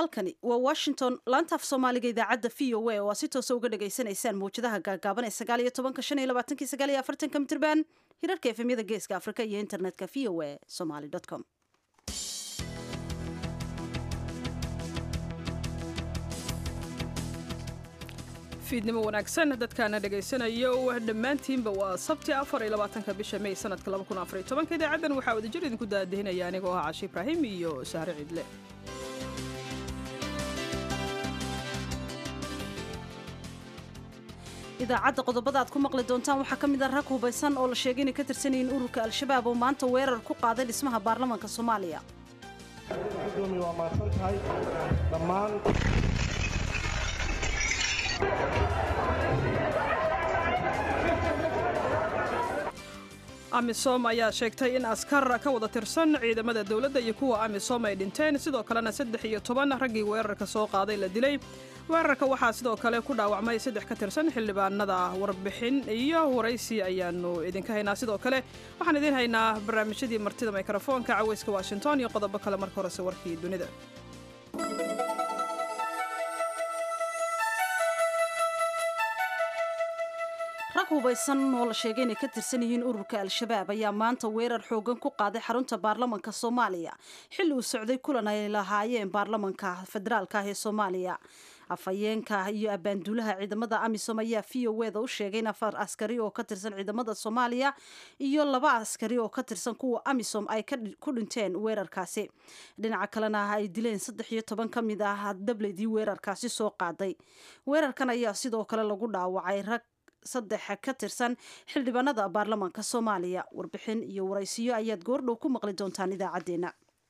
halkani waa Washington laanta af Soomaaliga idaacadda VOA oo si toos ah uga dhageysanaysaan muujadaha gaagaaban ee 19 mitirban hirarka efemyada geeska Afrika iyo internetka voasomali.com. fiidnimo wanaagsan dadkaana dhageysanayo dhammaantiinba waa sabti 24 bisha May sanadka 2014 idaacadan waxaa wada jir idinku daadihinaya anigoo ah Caashi Ibraahim iyo Saare Cidle. idaacadda qodobada aad ku maqli doontaan waxaa ka mid ah rag hubaysan oo la sheegay inay ka tirsan yihiin ururka Al-Shabaab oo maanta weerar ku qaaday dhismaha baarlamaanka Soomaaliya. waa maasan tahay dhammaan Amisom ayaa sheegtay in askar ka wada tirsan ciidamada dawladda iyo kuwa Amisom ay dhinteen sidoo kalena 13 raggii weerarka soo qaaday la dilay. weerarka waxaa sidoo kale ku dhaawacmay 3 ka tirsan xildhibaanada warbixin iyo waraysi ayaanu idinka haynaa sidoo kale waxaan idin haynaa barnaamijyadii martida mikrofoonka caweyska Washington iyo qodobo kale marka hore warkii dunida. rag hubaysan oo la sheegay inay ka tirsan yihiin ururka Al-Shabaab ayaa maanta weerar xoogan ku qaaday xarunta baarlamaanka Soomaaliya xilli uu socday kulan ay lahaayeen baarlamaanka federaalka ee Soomaaliya. afayeenka iyo abaanduulaha ciidamada Amisom ayaa VOA u sheegay in 4 askari oo ka tirsan ciidamada Soomaaliya iyo 2 askari oo ka tirsan kuwa Amisom ay ku dhinteen weerarkaasi. dhinaca kalena ay dileen 13 ka mid ah dableedii weerarkaasi soo qaaday. weerarkan ayaa sidoo kale lagu dhaawacay rag 3 ka tirsan xildhibaanada baarlamaanka Soomaaliya. warbixin iyo waraysiyo ayaad goordhow ku maqli doontaan idaacadeena.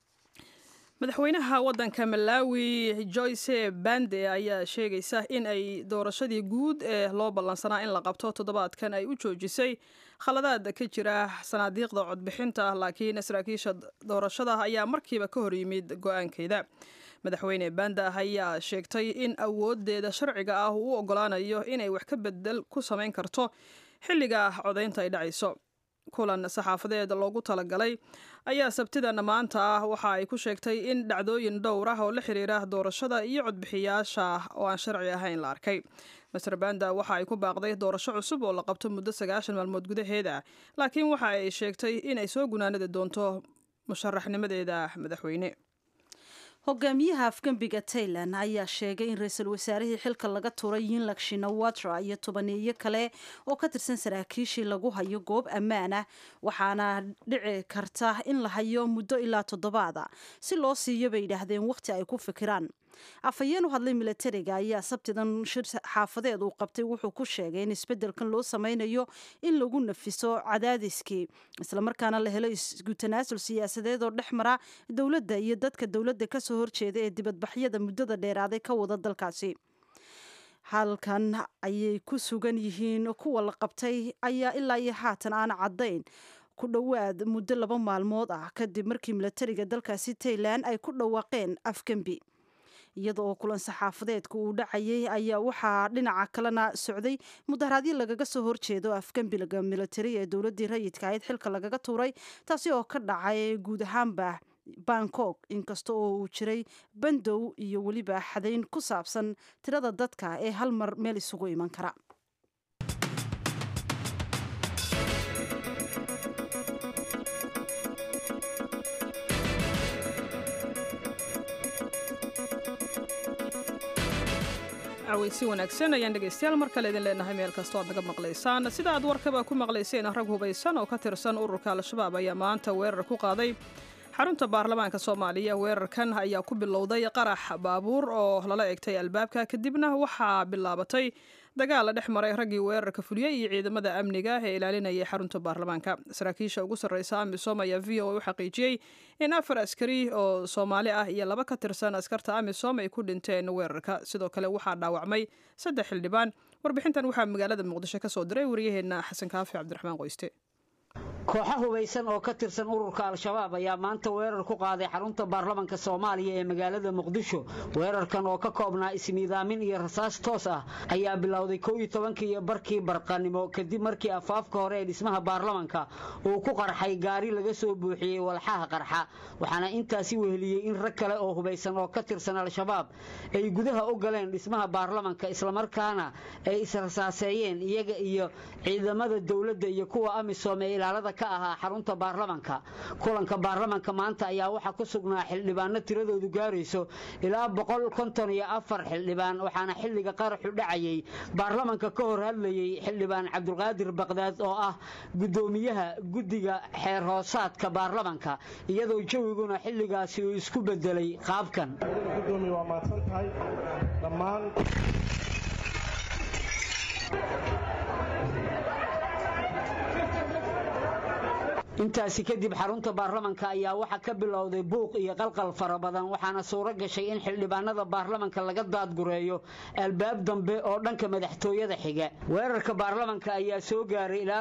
madaxweynaha wadanka Malawi Joyce Bande ayaa sheegaysa in ay doorashadii guud ee loo ballansanaa in la qabto toddobaadkan ay u joojisay khaladaad ka jira sanaadiiqda codbixinta laakiin saraakiisha doorashada ayaa markiiba ka hor yimid go'aankeeda. madaxweyne Banda ayaa sheegtay in awoodeeda sharciga ah uu ogolaanayo inay wax ka bedel ku samayn karto xilliga codaynta ay dhacayso. kulan saxaafadeed loogu talagalay ayaa sabtidan maanta ah waxa ay ku sheegtay in dhacdooyin dhowr ah oo la xiriira doorashada iyo codbixiyaasha oo aan sharci ahayn la arkay. Mr. Banda waxa ay ku baaqday doorasho cusub oo la qabto muddo 9 maalmood gudaheeda laakiin waxa ay sheegtay in ay soo gunaanadi doonto musharaxnimadeeda madaxweyne. hogaamiyaha afgambiga Thailand ayaa sheegay in ra'iisul wasaarihii xilka laga tuuray Yingluck Shinawatra iyo 10 kale oo ka tirsan saraakiishii lagu hayo goob ammaan ah waxaana dhici karta in la hayo muddo ilaa 7 si loo siiyo bay yiraahdeen waqti ay ku fikiraan. afayeen u hadlay militariga ayaa sabtidan shir xaafadeed uu qabtay wuxuu ku sheegay in isbedelkan loo sameynayo in lagu nafiso cadaadiskii isla markaana la helo isku tanaasul siyaasadeed oo dhexmara dawladda iyo dadka dawladda ka soo horjeeda ee dibadbaxyada muddada dheeraaday ka wada dalkaasi. halkan ayay ku sugan yihiin kuwa la qabtay ayaa ilaa iyo haatan aan cadayn ku dhawaad muddo 2 maalmood ah kadib markii militariga dalkaasi Thailand ay ku dhawaaqeen afgambi. iyadoo kulan saxaafadeedku uu dhacayay ayaa waxaa dhinaca kalena socday mudaharaadyo lagaga soo horjeedo afgambiga militari ee dawladii rayidka ahayd xilka lagaga tuuray taasi oo ka dhacay guud ahaanba Bangkok inkasta oo uu jiray bandow iyo weliba xadayn ku saabsan tirada dadka ee hal mar meel isugu iman kara. caweysi wanaagsan ayaan dhegeystayaal mar kale idin leenahay meel kasta oo aad naga maqlaysaan. sida aad warkaba ku maqlayseen rag hubaysan oo ka tirsan ururka Al-Shabaab ayaa maanta weerar ku qaaday xarunta baarlamaanka Soomaaliya. weerarkan ayaa ku bilowday qarax baabuur oo lala egtay albaabka kadibna waxaa bilaabatay dagaal dhex maray raggii weerarka fuliyay iyo ciidamada amniga ee ilaalinaya xarunta baarlamaanka. saraakiisha ugu sarreysa Amisom ayaa VOA u xaqiijiyay in 4 askari oo Soomaali ah iyo 2 ka tirsan askarta Amisom ay ku dhinteen weerarka. sidoo kale waxaa dhaawacmay 3 xildhibaan. warbixintan waxaa magaalada Muqdisho ka soo diray wariyaheena Xasan Kaafi Cabdiraxmaan Qoyste. kooxo hubaysan oo ka tirsan ururka al-shabaab ayaa maanta weerar ku qaaday xarunta baarlamaanka Soomaaliya ee magaalada Muqdisho. Weerarkan oo ka koobnaa ismiidaamin iyo rasaas toos ah ayaa bilowday 11 barkii barqanimo kadib markii afaafka hore ee dhismaha baarlamaanka uu ku qarxay gaari laga soo buuxiyay walxaha qarxa. waxaana intaasi weheliyay in rag kale oo hubaysan oo ka tirsan al-shabaab ay gudaha u galeen dhismaha baarlamaanka isla markaana ay israsaaseeyeen iyaga iyo ciidamada dawladda iyo kuwa amisom ee ilaalada ka ahaa xarunta baarlamaanka. kulanka baarlamaanka maanta ayaa waxa ku sugnaa xildhibaano tiradoodu gaarayso ilaa 154 xildhibaan waxaana xilliga qaraxu dhacayay baarlamaanka ka hor hadlayay xildhibaan Cabdulqaadir Baqdaad oo ah gudoomiyaha guddiga xeer hoosaadka baarlamaanka iyadoo jawiguna xilligaasi uu isku bedelay qaabkan. gudoomiye waa mahadsan tahay dhammaan intaasi kadib xarunta baarlamaanka ayaa waxa ka bilowday buuq iyo qalqal fara badan waxaana suuro gashay in xildhibaanada baarlamaanka laga daadgureeyo albaab dambe oo dhanka madaxtooyada xiga. weerarka baarlamaanka ayaa soo gaaray ilaa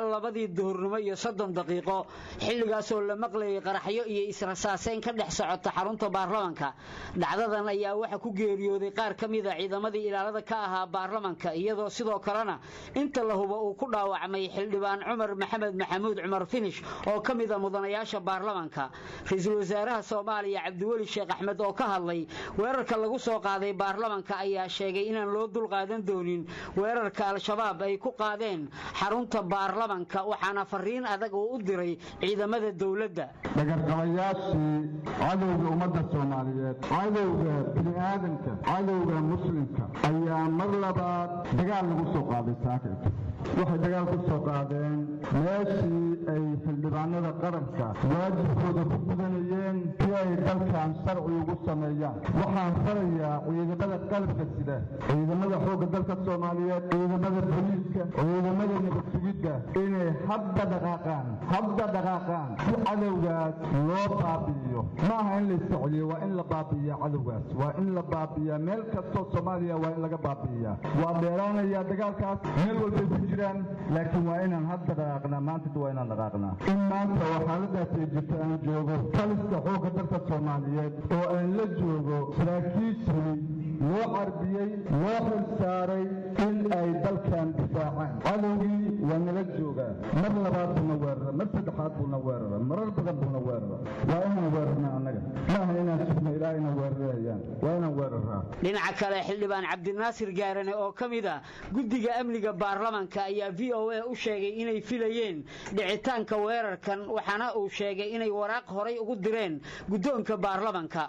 2:30 daqiiqo xilligaas oo la maqlayay qaraxyo iyo israsaaseyn ka dhex socota xarunta baarlamaanka. dhacdadan ayaa waxa ku geeriyooday qaar kamid ah ciidamadii ilaalada ka ahaa baarlamaanka iyadoo sidoo kalena inta la hubo uu ku dhaawacmay xildhibaan Cumar Maxamed Maxamuud Cumar Finish oo kamida mudanayaasha baarlamaanka. ra'iisul wasaaraha Soomaaliya Cabdiweli Sheekh Axmed oo ka hadlay weerarka lagu soo qaaday baarlamaanka ayaa sheegay inaan loo dul qaadan doonin weerarka al-shabaab ay ku qaadeen xarunta baarlamaanka waxaana fariin adag u diray ciidamada dawladda. dagarqabayaashii cadowga ummadda Soomaaliyeed cadowga bini'aadanka cadowga muslimka ayaa mar labaad dagaal lagu soo qaaday saakirka waxay dagaal ku soo qaadeen meeshii ay xildhibaanada qaranka waajibkooda ku gudanayeen si ay dalkan sharci ugu sameeyaan. waxaan farayaa ciidamada qalabka sida ciidamada xoogga dalka Soomaaliyeed ciidamada booliiska ciidamada nabad sugidda inay hadda dhaqaaqaan si cadowgaas loo baabi'iyo. ma aha in la isticmaaliyo waa in la baabi'iyaa cadowgaas waa in la baabi'iyaa meel kastoo Soomaaliya waa in laga baabi'iyaa. waa dheeraanayaa dagaalkaas meel walba ku jiraan laakiin waa inaan hadda dhaqaaqnaa maanta waa inaan dhaqaaqnaa. in maanta xaaladaas ay jirto aan joogo kalista xoogga dalka Soomaaliyeed oo aan la joogo saraakiishii loo carbiyey loo xilsaaray in ay dalkan difaacaan. cadowgii waa nala joogaa mar labaad buuna weerara mar saddexaad buuna weerara marar badan buuna weerara waa inaan weerarnaa annaga maaha inaan sugno ilaa inaan weerarayaan waa inaan weeraraa. dhinaca kale xildhibaan Cabdinaasir Gaarane oo kamid ah guddiga amniga baarlamaanka ayaa VOA u sheegay inay filayeen dhicitaanka weerarkan waxaana uu sheegay inay waraaq horay ugu direen guddoonka baarlamaanka.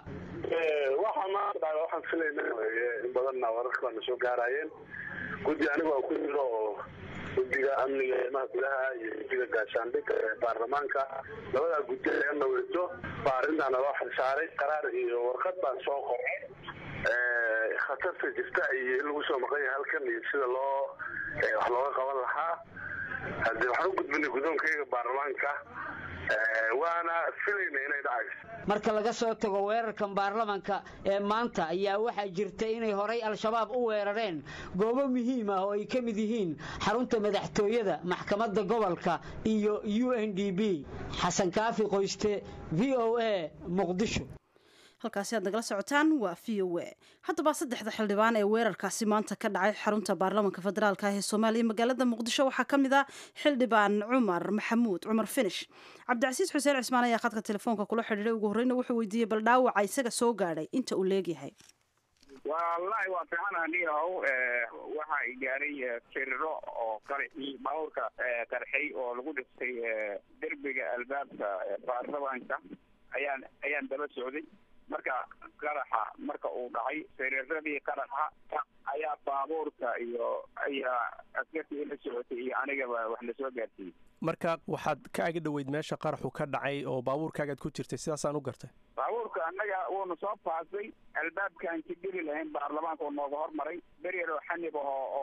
waxaan filaynaa in badanna wararkan soo gaarayeen guddi aniga ku jiro oo guddiga amniga ee gudaha iyo guddiga gaashaandhigga ee baarlamaanka labada guddi ee naweyto baarintaana loo xilsaaray qaraar iyo warqad baan soo qoray khatarta jirta iyo in lagu soo maqan yahay halkan iyo sida wax looga qaban lahaa. haddii waxaan u gudbinay guddoonkayga baarlamaanka waana filayna inay dhacayso. marka laga soo tago weerarkan baarlamaanka ee maanta ayaa waxaa jirta inay horay al-shabaab u weerareen goobo muhiim ah oo ay ka mid yihiin xarunta madaxtooyada maxkamadda gobolka iyo UNDP. xasan kaafi qoyste VOA Muqdisho. halkaasi aad nagala socotaan waa VOA. haddaba saddexda xildhibaan ee weerarkaasi maanta ka dhacay xarunta baarlamaanka federaalka ee Soomaaliya magaalada Muqdisho waxaa kamid ah xildhibaan Cumar Maxamuud Cumar Finish. Cabdicasiis Xuseen Cismaan ayaa khadka telefoonka kula xiriiray ugu horreyn wuxuu weydiiyay bal dhaawaca isaga soo gaadhay inta uu leeyahay. wallahi waa fiican anigahow waxa ay gaaray tiriro oo qarxi bawrka qarxay oo lagu dhistay derbiga albaabka baarlamaanka ayaan daba socday. marka qaraxa marka uu dhacay sariiradii qaraxa ayaa baabuurka iyo ayaa askartii la socotay iyo anigaba wax la soo gaarsiiyey. marka waxaad ka aga dhaweyd meesha qaraxu ka dhacay oo baabuurkaagaad ku jirtay sidaasaan u gartay. baabuurka annaga wuuna soo paasay albaabkaan ka geli lahayn baarlamaanka oo nooga hormaray beryaroo xanib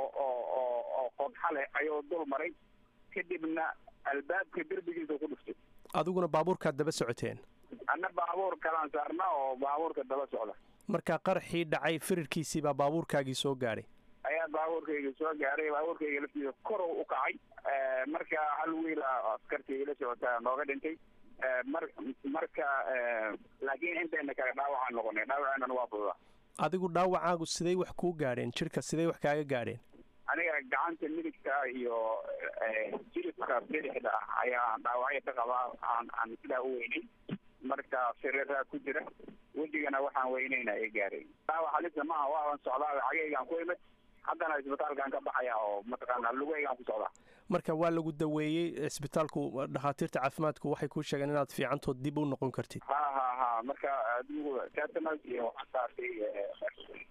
oo qodxa leh ayuu dul maray kadibna albaabka derbigiisa ku dhuftay. adiguna baabuurkaad daba socoteen? anna baabuur kalaan saarna oo baabuurka daba socda. marka qaraxii dhacay firirkiisii baa baabuurkaagii soo gaadhay? ayaa baabuurkayga soo gaaray baabuurkayga laftiisa korow u kacay marka hal wiil askartii ila socota nooga dhintay marka laakiin intayna kale dhaawacaan noqonay dhaawaceenana waa fududa. adigu dhaawacaagu siday wax kuu gaadheen jirka siday wax kaaga gaadheen? aniga gacanta midigta iyo jilibka bidixda ayaa dhaawacyo ka qabaa aan sidaa u weynin marka siriraa ku jira wejigana waxaan weynayna ay gaaray dhaawac halisa maaha waaban socdaa lacagaygaan ku imid haddana isbitaalkaan ka baxaya oo mataqaanaa lugaygaan ku socdaa. marka waa lagu daweeyey isbitaalku dhakhaatiirta caafimaadku waxay kuu sheegeen inaad fiicantood dib u noqon kartid? ha marka adigu tetanus iyo waxaan saartay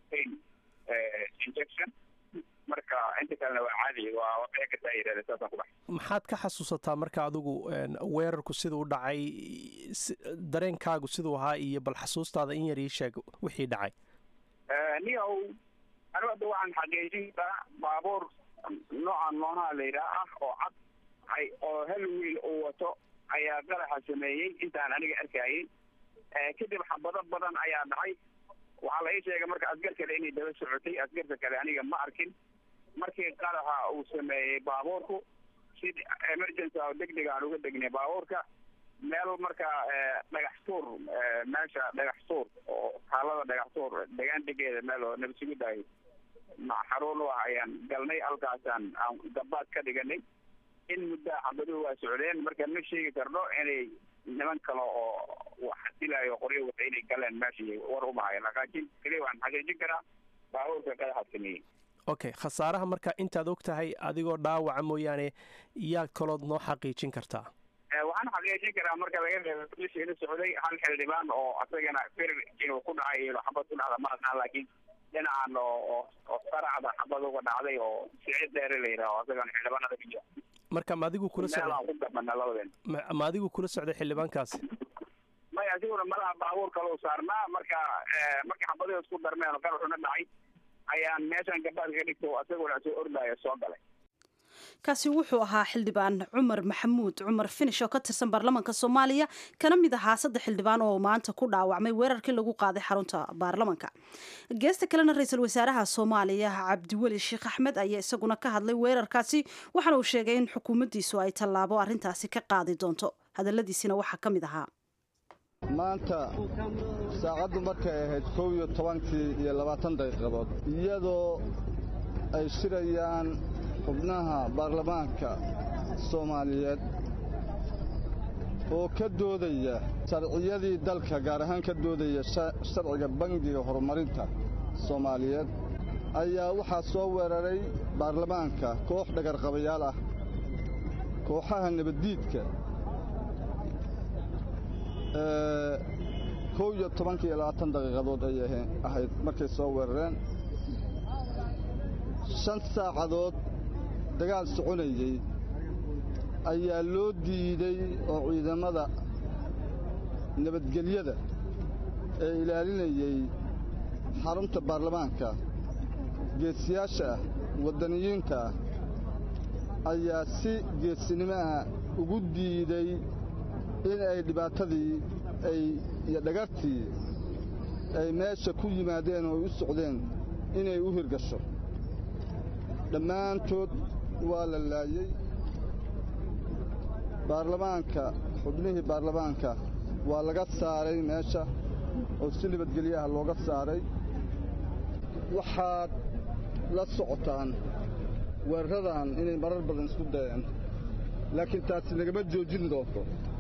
injection marka inta kalena waa caadi waa waxay ka taayirada saasaan ku baxay. maxaad ka xasuusataa marka adigu weerarku siduu u dhacay dareenkaagu siduu ahaa iyo bal xasuustaada in yar ii sheeg wixii dhacay? niyow anigu hadda waxaan xaqiijintaa baabuur noocan noonaha la yidhaah ah oo cad oo hal wiil uu wato ayaa qaraxa sameeyey intaan aniga arkayay kadib xabado badan ayaa dhacay waxaa la ii sheegay marka asgar kale inay daba socotay asgarta kale aniga ma arkin markii qaraxa uu sameeyey baabuurku si emergency oo degdeg aan uga degnay baabuurka meel marka dhagax tuur meesha dhagax tuur oo taalada dhagax tuur degaan degeeda meel oo nabadsugu daayay xarun u ah ayaan galnay halkaasaan aan gabaad ka dhiganay in muddo xabaduhu waa socdeen marka ma sheegi karno inay niman kale oo xasilayo qoryo wata inay galeen meeshii war uma hayan laakiin keliya waan xaqiijin karaa baabuurka qadaxa sameeyey. okay khasaaraha marka intaad og tahay adigoo dhaawaca mooyaane yaa kalood noo xaqiijin kartaa? waxaan xaqiijin karaa marka laga reebo bishii la socday hal xildhibaan oo asagana firir inuu ku dhacay iyo xabad ku dhacda ma aqaan laakiin dhinacan oo saracda xabad uga dhacday oo sicid dheere la yidhaho asagana xildhibaanada ka jira. marka ma adigu kula socday ma adigu kula socday xildhibaankaasi? maya asiguna malaha baabuur kaleu saarnaa marka markii xabadii isku darmeen oo qaraxuna dhacay ayaan meeshan gabaadka ka dhigto asaguna soo ordaayo soo galay. kaasi wuxuu ahaa xildhibaan cumar maxamuud cumar finish oo ka tirsan baarlamaanka soomaaliya kana mid ahaa 3 xildhibaan oo maanta ku dhaawacmay weerarkii lagu qaaday xarunta baarlamaanka. geesta kalena ra-iisul wasaaraha soomaaliya cabdiweli sheekh axmed ayaa isaguna ka hadlay weerarkaasi waxaana uu sheegay in xukuumaddiisu ay tallaabo arrintaasi ka qaadi doonto hadalladiisina waxaa ka mid ahaa maanta saacaddu markay ahayd 11:20 daqiiqadood iyadoo ay shirayaan xubnaha baarlamaanka soomaaliyeed oo ka doodaya sharciyadii dalka gaar ahaan ka doodaya sharciga bangiga horumarinta soomaaliyeed ayaa waxaa soo weeraray baarlamaanka koox dhagarqabayaal ah kooxaha nabaddiidka 11:20 daqiiqadood ayay ahayd markay soo weerareen 5 saacadood dagaal soconayay ayaa loo diiday oo ciidamada nabadgelyada ee ilaalinayay xarunta baarlamaanka geesiyaasha ah waddaniyiinta ah ayaa si geesinimo ah ugu diiday in ay dhibaatadii iyo dhagartii ay meesha ku yimaadeen oo ay u socdeen inay u hirgasho. dhammaantood waa la laayey baarlamaanka xubnihii baarlamaanka waa laga saaray meesha oo si nabadgelyo ah looga saaray. waxaad la socotaan weeraradan inay marar badan isku dayeen laakiin taasi nagama joojin doonto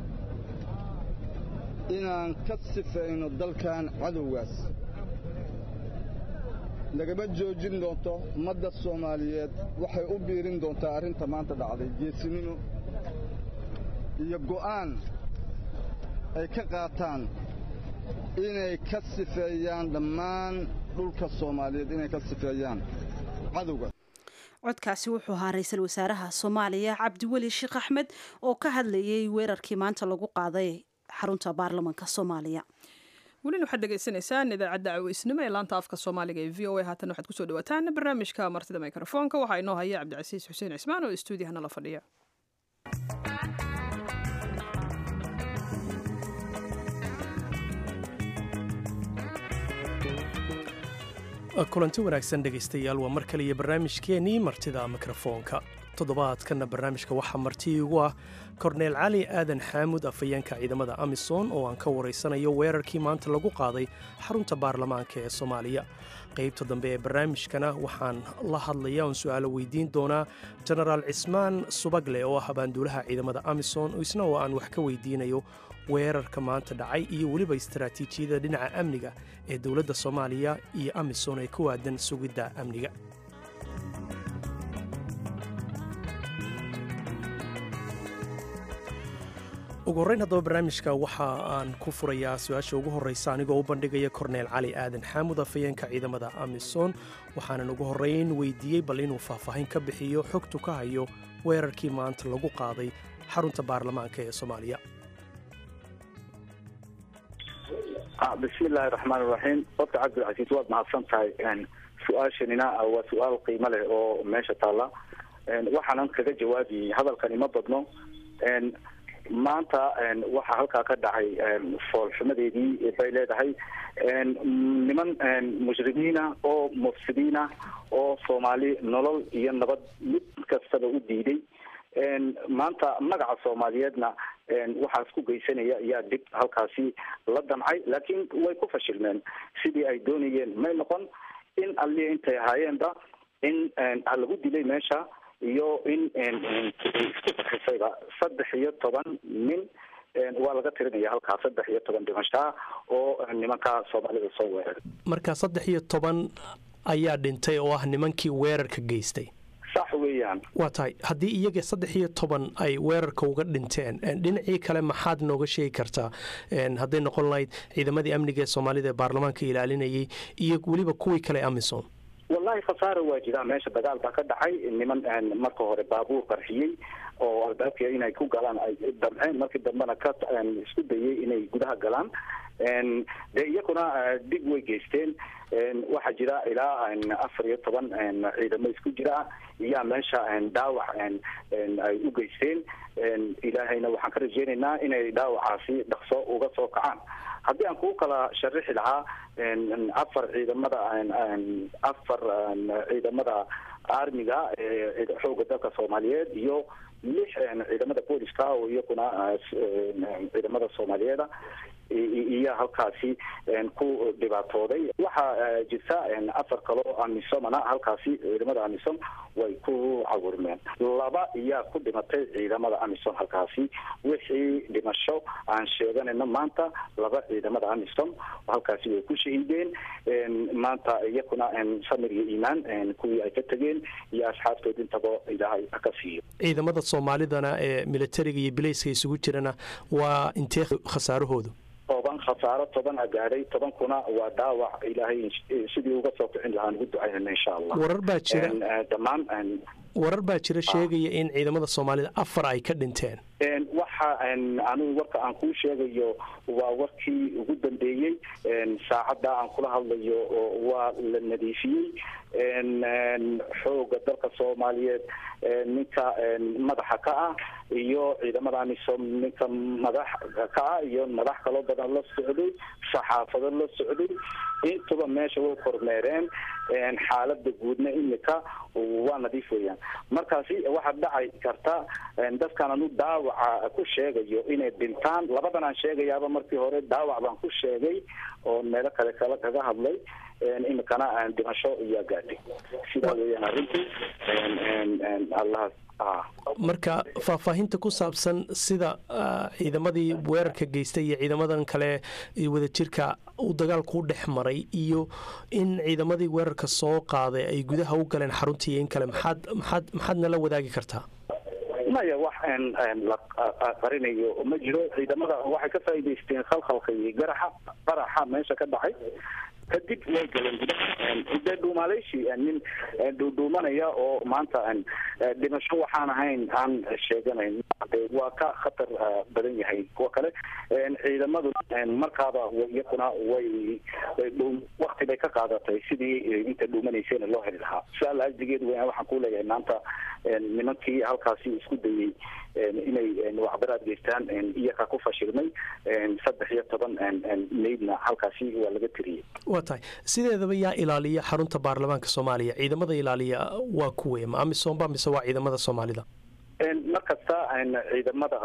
inaan ka sifayno dalkan cadowgaas nagama joojin doonto ummadda soomaaliyeed waxay u biirin doontaa arrinta maanta dhacday geesinimo iyo go'aan ay ka qaataan inay ka sifeeyaan dhammaan dhulka soomaaliyeed inay ka sifeeyaan cadowga. codkaasi wuxuu ahaa ra-iisul wasaaraha soomaaliya cabdiweli sheekh axmed oo ka hadlayay weerarkii maanta lagu qaaday xarunta baarlamaanka soomaaliya. welina waxaad dhegaysanaysaan idaacadda caweysnimo ee laanta afka soomaaliga ee v o a haatan waxaad kusoo dhawaataan barnaamijka martida mikrofoonka waxaa inoo haya cabdicasiis xuseen cismaan oo istuudiyahana la fadhiya. kulanti wanaagsan dhegaystayaal waa mar kale iyo barnaamijkeenii martida mikrofoonka. toddobaadkanna barnaamijka waxaa marti igu ah korneyl cali aadan xaamud afhayeenka ciidamada amisom oo aan ka waraysanayo weerarkii maanta lagu qaaday xarunta baarlamaanka ee soomaaliya qaybta dambe ee barnaamijkana waxaan la hadlaya oon su'aalo weydiin doonaa jenaraal cismaan subagle oo ah abaanduulaha ciidamada amisom isna oo aan wax ka weydiinayo weerarka maanta dhacay iyo weliba istaraatiijiyada dhinaca amniga ee dowladda soomaaliya iyo amisom ee ku waadan sugidda amniga. ugu horrayn haddaba barnaamijka waxa aan ku furayaa su-aasha ugu horraysa anigoo u bandhigaya korneyl cali aadan xaamud afhayeenka ciidamada amisom waxaanan ugu horrayn weydiiyey bal inuu faahfaahin ka bixiyo xogtu ka hayo weerarkii maanta lagu qaaday xarunta baarlamaanka ee soomaaliya. bismillaahi raxmaani raxiim. horta cabdilcasiis waad mahadsan tahay. su-aashanina waa su-aal qiimo leh oo meesha taalla. waxaanan kaga jawaabi hadalkani ma badno. maanta waxaa halkaa ka dhacay foolxumadeedii bay leedahay niman mushrimiina oo mufsidiina oo soomaali nolol iyo nabad mid kastaba u diiday. maanta magaca soomaaliyeedna waxaa isku geysanaya ayaa dib halkaasi la damcay, laakiin way ku fashilmeen. sidii ay doonayeen may noqon. in alli intay ahaayeenba in lagu dilay meesha iyo in isku saxisayba 13 nin waa laga tirinaya halkaa 13 dhimashaa oo nimanka soomaalida soo weeraray. marka 13 ayaa dhintay oo ah nimankii weerarka geystay. sax weeyaan. waa tahay haddii iyaga 13 ay weerarka uga dhinteen, dhinacii kale maxaad nooga sheegi kartaa hadday noqon lahayd ciidamadii amniga ee soomaalida ee baarlamaanka ilaalinayay iyo weliba kuwii kale amisom? wallahi khasaare waa jiraa. meesha dagaal baa ka dhacay. niman marka hore baabuur qarxiyey oo albaabka inay ku galaan ay damceen, markii dambena ka isku dayay inay gudaha galaan. dee iyakuna dib way geysteen. waxaa jira ilaa 14 ciidamo isku jira iyaa meesha dhaawac ay u geysteen. ilaahayna waxaan ka rajeynaynaa inay dhaawacaasi dhaqso uga soo kacaan. haddii aan kuu kala sharixi lahaa afar ciidamada armiga ee xooga dalka soomaaliyeed iyo 6 ciidamada booliska oo iyakuna ciidamada soomaaliyeeda iyo halkaasi ku dhibaatooday. waxaa jirta 4 kaloo amisomana halkaasi ciidamada amisom way ku cawurmeen. 2 iyaa ku dhimatay ciidamada amisom halkaasi. wixii dhimasho aan sheeganayno maanta 2 ciidamada amisom halkaasi way ku shahiideen. maanta iyakuna samir iyo iimaan kuwii ay ka tageen iyo asxaabtood intaba ilaahay ka siiyo. ciidamada soomaalidana ee militariga iyo bilayska isugu jirana waa intee khasaarahoodu? khasaaro 10 gaadhay. 10 kuna waa dhaawac. ilaahay sidii uga soo kicin lahaa ugu ducaynayna insha Allah. warar baa jira dhammaan warar baa jira sheegaya in ciidamada soomaalida 4 ay ka dhinteen. waxa anigu warka aan kuu sheegayo waa warkii ugu dambeeyey. saacadda aan kula hadlayo waa la nadiifiyey. xooga dalka soomaaliyeed ninka madaxa ka ah iyo ciidamada amisom ninka madax ka ah iyo madax kaloo badan la socday, saxaafado la socday, intuba meesha way kormeereen. xaalada guudna imika waa nadiif weeyaan. markaasi waxaa dhacay karta dadkan anu dhaawaca ku sheegayo inay dhintaan. labadan aan sheegayaaba markii hore dhaawac baan ku sheegay oo meelo kale kaga hadlay. imikana dhimasho iyo gaadhay. sidaa weeyaan arrintii. allah marka faahfaahinta ku saabsan sida ciidamadii weerarka geystay iyo ciidamadan kale wadajirka uu dagaalku u dhex maray iyo in ciidamadii weerarka soo qaaday ay gudaha u galeen xaruntii in kale maxaad nala wadaagi kartaa? maya wax la qarinayo ma jiro. ciidamada waxay ka faa'iidaysteen khalkhalka iyo qaraxa meesha ka dhacay. kadib way galeen gudaha. dhuumaaleyshi nin dhuumanaya oo maanta dhimasho waxaan ahayn aan sheeganayn waa ka khatar badan yahay kuwa kale. ciidamadu markaaba iyakuna way waqti bay ka qaadatay sidii inta dhuumanaysayna loo heli lahaa. su-aal ajdigeed weyn waxaan ku leeyahay maanta nimankii halkaasi isku dayay inay wacbaraad geystaan iyakaa ku fashilmay 13 maydna halkaasi waa laga tiriyey. waa tahay sideedaba yaa ilaaliya xarunta baarlamaanka soomaaliya ciidamada ilaaliya waa kuwe ma amisoomba mise waa ciidamada soomaalida? markasta ciidamada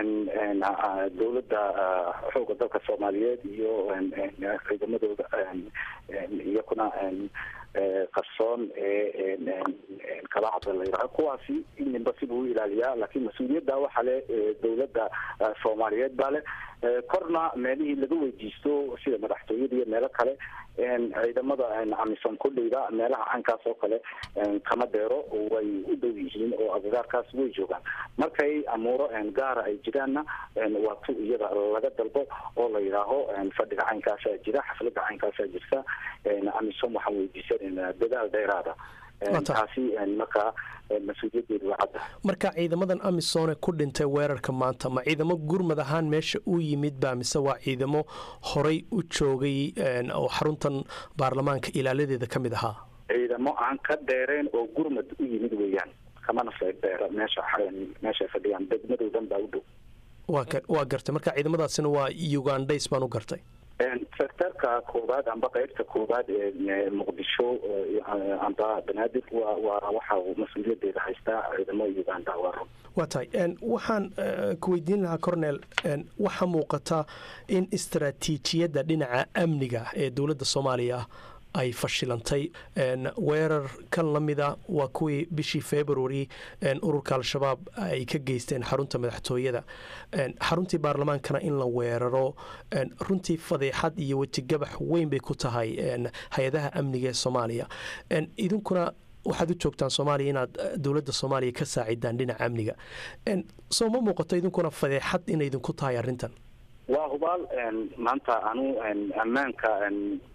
dowladda xooga dalka soomaaliyeed iyo ciidamadooda iyakuna qarsoon kalacda la yidhaha kuwaasi ninba sibuu u ilaaliyaa laakiin mas-uuliyadda waxaa le dowladda soomaaliyeed baa le korna meelihii laga weydiisto sida madaxtooyada iyo meelo kale ciidamada amisom kulleyda meelaha caynkaas oo kale kama dheero way u dhow yihiin oo agagaarkaas way joogaan markay amuuro gaara ay jiraanna waa tu iyada laga dalbo oo la yidhaaho fadhiga caynkaasaa jira xafladda caynkaasaa jirta amisom waxaan weydiisanayna dadaal dheeraada taasi markaa mas-uuliyadeedu waa cadda. marka ciidamadan amisone ku dhintay weerarka maanta ma ciidamo gurmad ahaan meesha u yimid ba mise waa ciidamo horay u joogay oo xaruntan baarlamaanka ilaaladeeda ka mid ahaa? ciidamo aan ka dheereen oo gurmad u yimid weeyaan kamana soo dheera meesha fadhiyaan degmadoodan baa u dhow. waa gartay marka ciidamadaasina waa ugandays baan u gartay. sectorka koowaad amba qaybta koowaad ee muqdisho amba banaadir waa waxa mas-uuliyadeeda haystaa ciidamo uganda waa. waa tahay waxaan ku weydiin lahaa cornel waxaa muuqata in istaraatiijiyadda dhinaca amniga ee dowladda soomaaliya ay fashilantay. weerar kan la mida waa kuwii bishii february ururka al-shabaab ay ka geysteen xarunta madaxtooyada, xaruntii baarlamaankana in la weeraro runtii fadeexad iyo wejigabax weyn bay ku tahay hay-adaha amniga ee soomaaliya. idinkuna waxaad u joogtaan soomaaliya inaad dowladda soomaaliya ka saacidaan dhinaca amniga, soo ma muuqato idinkuna fadeexad inay idinku tahay arrintan? waa hubaal maanta anu ammaanka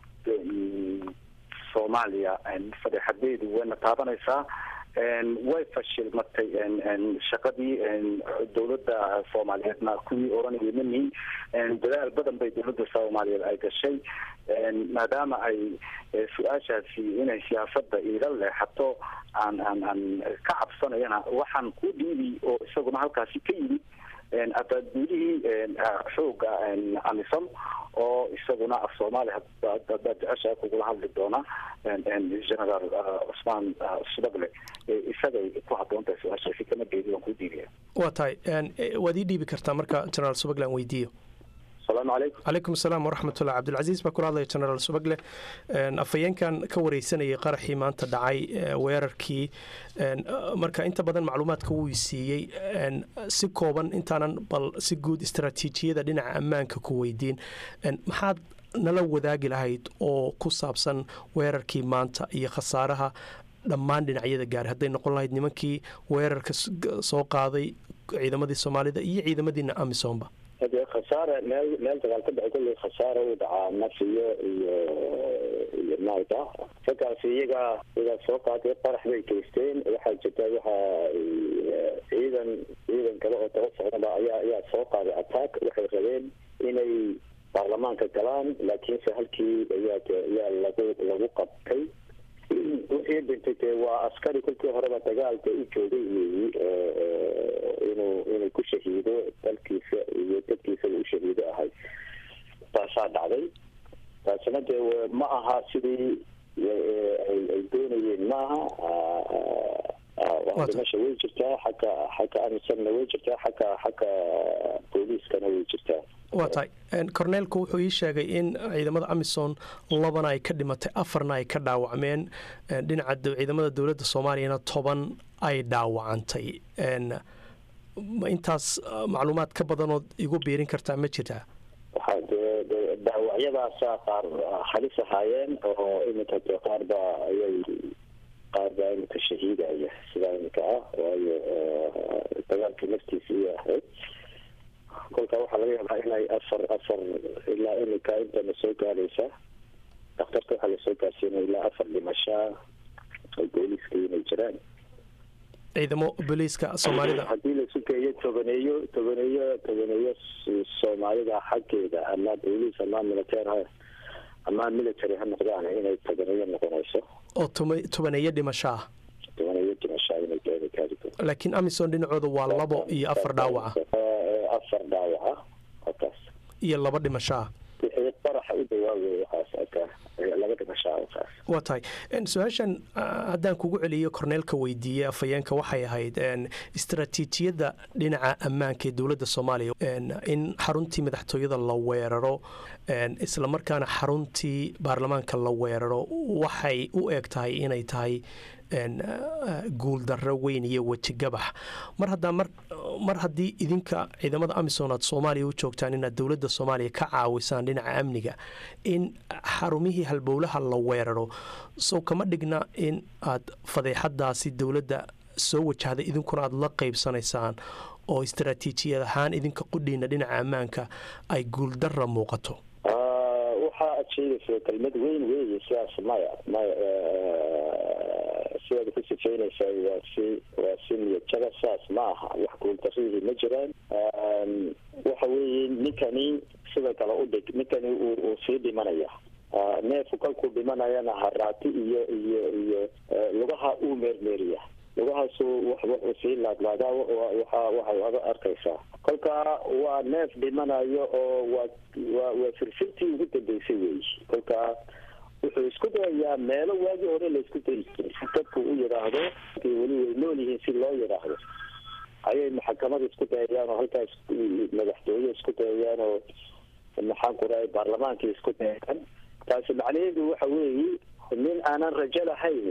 soomaaliya fadeexadeedu wayna taabanaysaa. way fashilmatay shaqadii dowladda soomaaliyeedna kuwii oranayay manihin dadaal badan bay dowladda soomaaliyeed ay gashay maadaama ay su-aashaasi inay siyaasada iila leexato aan ka cabsanayana waxaan ku dhiibi oo isaguna halkaasi ka yimid abaadguudihii xooga amisom oo isaguna af soomaaliya hadaad jeceshaa kugula hadli doona generaal cusmaan subagle isagay ku haboontahay su-aashaasi kama geedi waan ku dhiibiya. waa tahay waad ii dhiibi kartaa marka generaal subagle aan weydiiyo. asalaamu calaykum. calaykum asalaam waraxmatullah. cabdilcasiis baa kula hadlaya generaal subagle. afhayeenkan ka wareysanayay qaraxii maanta dhacay weerarkii marka inta badan macluumaadka wuu siiyey si kooban intaanan bal si guud istaraatiijiyada dhinaca ammaanka ku weydiin maxaad nala wadaagi lahayd oo ku saabsan weerarkii maanta iyo khasaaraha dhammaan dhinacyada gaari hadday noqon lahayd nimankii weerarka soo qaaday ciidamadii soomaalida iyo ciidamadiina amisomba? khasaare meel dagaal ka dhacay kolley khasaare uu dhacaa nafiyo iyo maayda raggaasi iyagaa soo qaaday qarax bay geysteen. waxaa jirta ciidan kale oo daba socdaba ayaa soo qaaday attack. waxay rabeen inay baarlamaanka galaan laakiinse halkii ayaa lagu qabtay. wixii dhintay dee waa askari kolkii horeba dagaalka u joogay weeyi inuu ku shahiido dalkiisa iyo dadkiisaba u shahiido ahay taasaa dhacday. taasina dee ma aha sidii ay doonayeen ma aha. dhimasha way jirtaa xagga amisomna way jirtaa xagga booliiskana way jirtaa. waa tahay corneelku wuxuu ii sheegay in ciidamada amisom 2 ay ka dhimatay 4 ay ka dhaawacmeen dhinaca ciidamada dowladda soomaaliyana 10 ay dhaawacantay. intaas macluumaad ka badanood igu biirin kartaa ma jirtaa? dhaawacyadaasa qaar halis ahaayeen oo iminka dee qaar baa iminka shahiidaya sidaa iminka ah waayo dagaalkii naftiisa iyo ahayd. kolkaa waxaa laga yaabaa inay afar ilaa iminka intana soo gaaraysa. daktarka waxaa lasoo gaarsiinaya ilaa 4 dhimashaa oo booliiska inay jiraan. ciidamo booliiska soomaalida haddii laisu geeyo tobaneeyo soomaalida xaggeeda ama booliis ama military ama military ha noqdaan inay tobaneeyo noqonayso oo tobaneeyo dhimashaa inay gaari karto. laakiin amisom dhinacooda waa 2 iyo 4 dhaawaca 4 dhaawaca halkaas iyo 2 dhimasho ah wixii qaraxa u dhawaaway waxaas laga dhimashaa waa tahay su-aashan haddaan kugu celiyo korneelka weydiiyey afhayeenka waxay ahayd istaraatiijiyadda dhinaca ammaanka ee dowladda soomaaliya in xaruntii madaxtooyada la weeraro isla markaana xaruntii baarlamaanka la weeraro waxay u eg tahay inay tahay guuldarro weyn iyo wejigabax mar haddii idinka ciidamada amisom aad soomaaliya u joogtaan inaad dowladda soomaaliya ka caawisaan dhinaca amniga in xarumihii halbowlaha la weeraro sow kama dhigna in aad fadeexadaasi dowladda soo wajahda idinkuna aad la qaybsanaysaan oo istaraatiijiyad ahaan idinka qudhiina dhinaca ammaanka ay guuldarra muuqato waxaa aad sheegaysa kelmad weyn weeye sidaas maya sidaad ku sifeynaysaa waa si niyadjaba saas ma aha wax guuldarrihii ma jiraan waxa weeye ninkani sida kale u dhig ninkani uu sii dhimanaya neefku kalkuu dhimanayana haraati iyo lugaha uu meermeeriya lugahaasu wuxuu sii laadlaadaa waxay arkaysaa kolka waa neef dhimanayo oo waa firfirtii ugu dambeysay weeye kolka wuxuu isku dayayaa meelo waagii hore la isku dayi jiray si dadku u yidhaahdo weli way nool yihiin si loo yidhaahdo ayay maxakamada isku dayayaan oo halkaas madaxtooye isku dayayaan oo maxaan ku dhahay baarlamaankii isku dayayaan taasi macnaheedu waxa weeye nin aanan rajo lahayn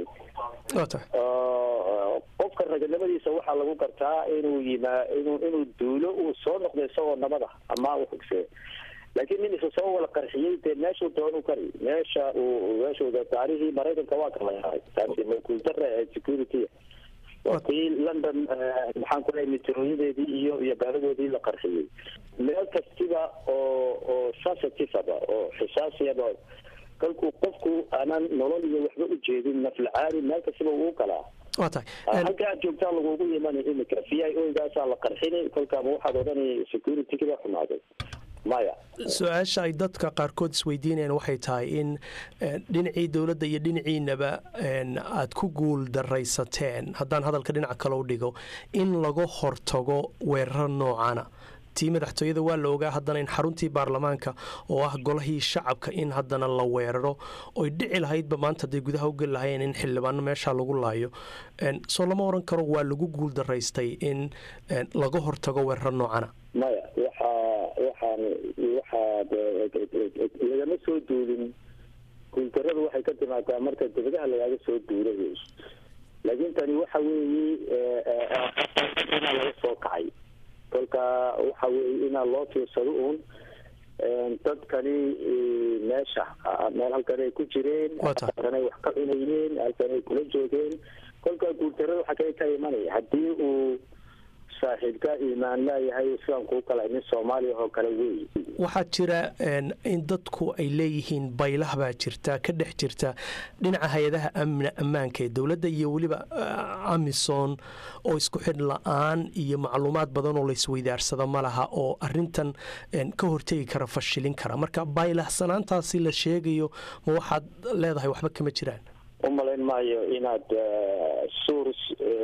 qofka raganimadiisa waxaa lagu gartaa inuu duulo uu soo noqdo isagoo nabada ama u xogse laakiin nin isa soo wala qarxiyey dee meeshuu doonu kari meeshooda taarihii maraykanka waa kala yahay taasi maguuldarra ee security wakii london maxaan ku dhahay mitrooyadeedii iyo baaladoodii la qarxiyey meel kastiba oo sensitive oo xisaasiyaba kalkuu qofku aanan nolol iyo waxba u jeedin naflacaali meel kastaba uu kalaa halka aad joogtaa lagugu imanay imika v i o gaasaa la qarxinay kolkaama waxaad odhanay security kida xumaaday maya su-aasha ay dadka qaarkood isweydiinayaan waxay tahay in dhinacii dowladda iyo dhinaciinaba aad ku guul daraysateen haddaan hadalka dhinaca kale u dhigo in laga hortago weeraro noocana tii madaxtooyada waa la ogaa haddana in xaruntii baarlamaanka oo ah golahii shacabka in haddana la weeraro oy dhici lahaydba maanta hadday gudaha u geli lahayeen in xildhibaano meeshaa lagu laayo soo lama oran karo waa lagu guul daraystay in laga hortago weeraro noocana maya lagama soo duulin guuldarradu waxay ka timaadaa marka dibadaha lagaaga soo duula wey laakiin tani waxa weeye inaa laga soo kacay kolka waxa weeye inaa loo fiirsado uun dadkani meesha meel halkan ay ku jireen halkan ay wax ka cunayeen halkan ay kula joogeen kolka guuldarrada waxa kale ka imanaya haddii uu saaxiibka iimaan leeyahay islaamku kale nin soomaaliya oo kale weey waxaa jira in dadku ay leeyihiin baylah baa jirta ka dhex jirta dhinaca hay-adaha ammaanka ee dowladda iyo weliba amisom oo isku xidh la-aan iyo macluumaad badan oo laisweydaarsada ma laha oo arintan ka hortegi kara fashilin kara marka baylahsanaantaasi la sheegayo ma waxaad leedahay waxba kama jiraan umalayn maayo inaad source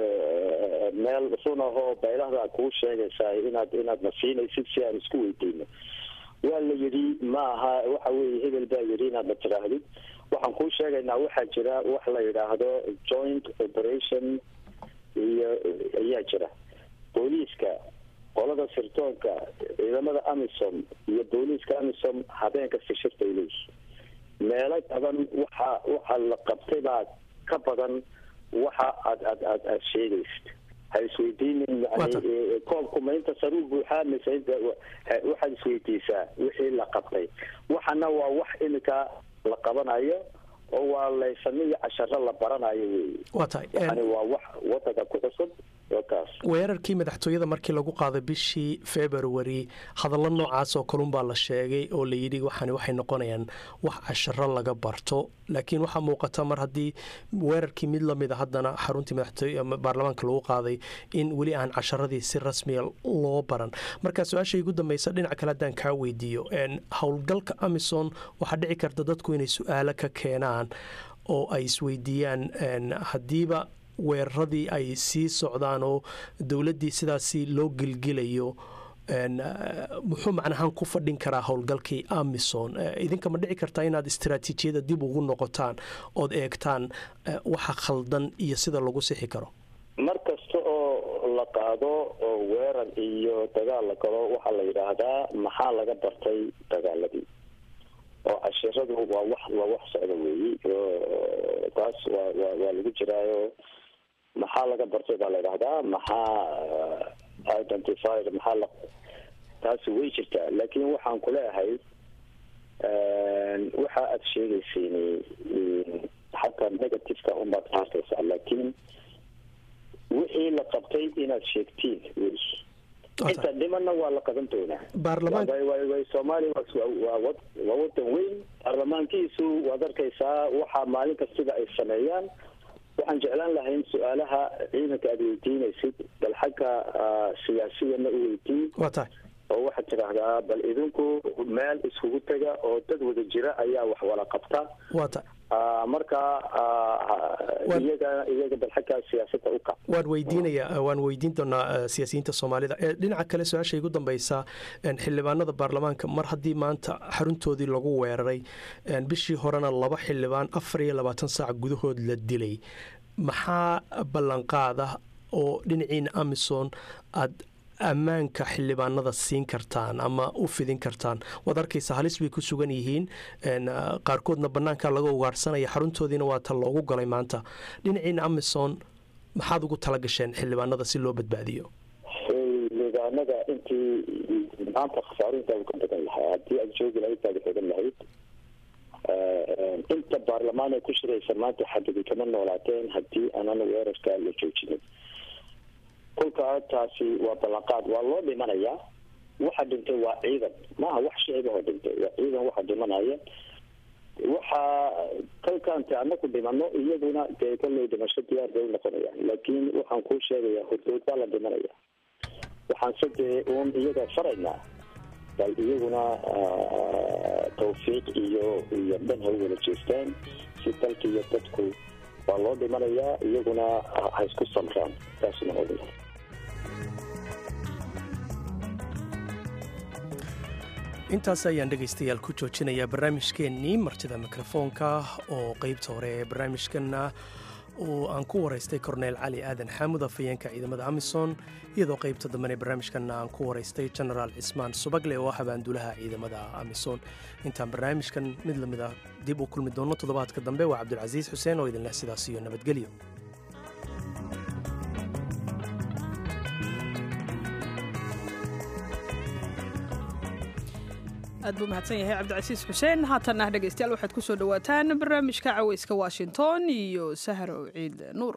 meel runahoo baylahda kuu sheegaysaa inaad nasiinaysid si aan isku weydiino waa la yidhi ma aha waxa weeye hebel baa yidhi inaad na tidhaahdid waxaan kuu sheegaynaa waxaa jira wax la yidhaahdo joint operation iyo ayaa jira booliiska qolada sirtoonka ciidamada amisom iyo booliiska amisom habeen kasta shirta ay leeyihiin meelo badan waxa la qabtay baa ka badan waxa aad sheegaysid ha isweydiinin koobkuma inta saruu buuxaa mise waxaad isweydiisaa wixii la qabtay waxana waa wax imika la qabanayo oo waa laysamiyo casharo la baranayo wey yani waa wax wadanka ku cusub weerarkii madaxtooyada markii lagu qaaday bishii february hadallo noocaas oo kalunbaa la sheegay oo layidhi waxay noqonayaan wax casharo laga barto laakiin waxaa muuqata mar haddii weerarkii mid lamida haddana xaruntii madaxtooye baarlamaanka lagu qaaday in weli aan casharadii si rasmiya loo baran marka su-aasha igu dambaysa dhinaca kale haddaan kaa weydiiyo howlgalka amisom waxaa dhici karta dadku inay su-aalo ka keenaan oo ay isweydiiyaan haddiiba weeraradii ay sii socdaan oo dowladdii sidaasi loo gilgilayo muxuu macnahaan ku fadhin karaa howlgalkii amisom idinka ma dhici kartaa inaad istaraatiijiyada dib ugu noqotaan ood eegtaan waxa khaldan iyo sida lagu sixi karo mar kasta oo la qaado oo weerar iyo dagaal la galo waxaa la yidhaahdaa maxaa laga bartay dagaaladii oo cashiradu waa wax socda weeyi taas waa lagu jiraayo maxaa laga bartay baa la yidhaahdaa maxaa identified maxaa taasi way jirtaa laakiin waxaan ku leeyahay waxa aad sheegayseen xataa negativeka unbaad ka harkaysaa laakiin wixii la qabtay inaad sheegtiin inta dhimanna waa la qaban doonaa soomaaliya waa wadan weyn baarlamaankiisu waad arkaysaa waxaa maalin kastida ay sameeyaan waxaan jeclaan lahayn su-aalaha ciidanka aad weydiinaysid bal xagga siyaasiyana u weydiin oo waxaad tidhaahdaa bal idinku meel iskugu tega oo dad wada jira ayaa wax wala qabta marka iyaga bal xagga siyaasadda u kac waan weydiin doonaa siyaasiyiinta soomaalida dhinaca kale su-aasha igu dambeysa xildhibaanada baarlamaanka mar haddii maanta xaruntoodii lagu weeraray bishii horena 2 xildhibaan 24 saac gudahood la dilay maxaa ballanqaada oo dhinaciina amisom aad ammaanka xildhibaanada siin kartaan ama u fidin kartaan waad arkaysa halis bay ku sugan yihiin qaarkoodna bannaanka laga ugaarsanaya xaruntoodiina waa ta loogu galay maanta dhinaciina amisom maxaad ugu tala gasheen xildhibaanada si loo badbaadiyo xildhibaanada intii maanta khasaarintaadu ka badan lahaa haddii aad joogi lahayd baad xoogan lahayd inta baarlamaan ay ku shiraysa maanta xadidi kama noolaateen haddii aanan weerarka la joojinin kolkaa taasi waa ballanqaad waa loo dhimanayaa waxa dhintay waa ciidan maaha wax shicibahoo dhintay waa ciidan waxa dhimanaya waxaa kalkaanta anaku dhimano iyaduna dee kolley dhimasho diyaar bay u noqonayaan laakiin waxaan kuu sheegayaa hordood baa la dhimanaya waxaan se dee uun iyaga faraynaa bal iyaguna tawfiiq iyo dhan ha u wada jeestaan si dalka iyo dadku waa loo dhimanayaa iyaguna ha isku samraan taasna odaya intaas ayaan dhegaystayaal ku joojinayaa barnaamijkeennii martida mikrofoonka oo qaybta hore ee barnaamijkanna oo aan ku waraystay korneyl cali aadan xaamud afhayeenka ciidamada amisom iyadoo qaybta dambena barnaamijkanna aan ku waraystay genaraal cismaan subagle oo ah habaanduulaha ciidamada amisom intaan barnaamijkan mid lamid ah dib u kulmi doono toddobaadka dambe waa cabdulcasiis xuseen oo idinleh sidaas iyo nabadgelyo aad buu mahadsan yahay cabdicasiis xuseen haatanna dhegaystayaal waxaad ku soo dhowaataan barnaamijka caweyska washington iyo sahro ciid nuur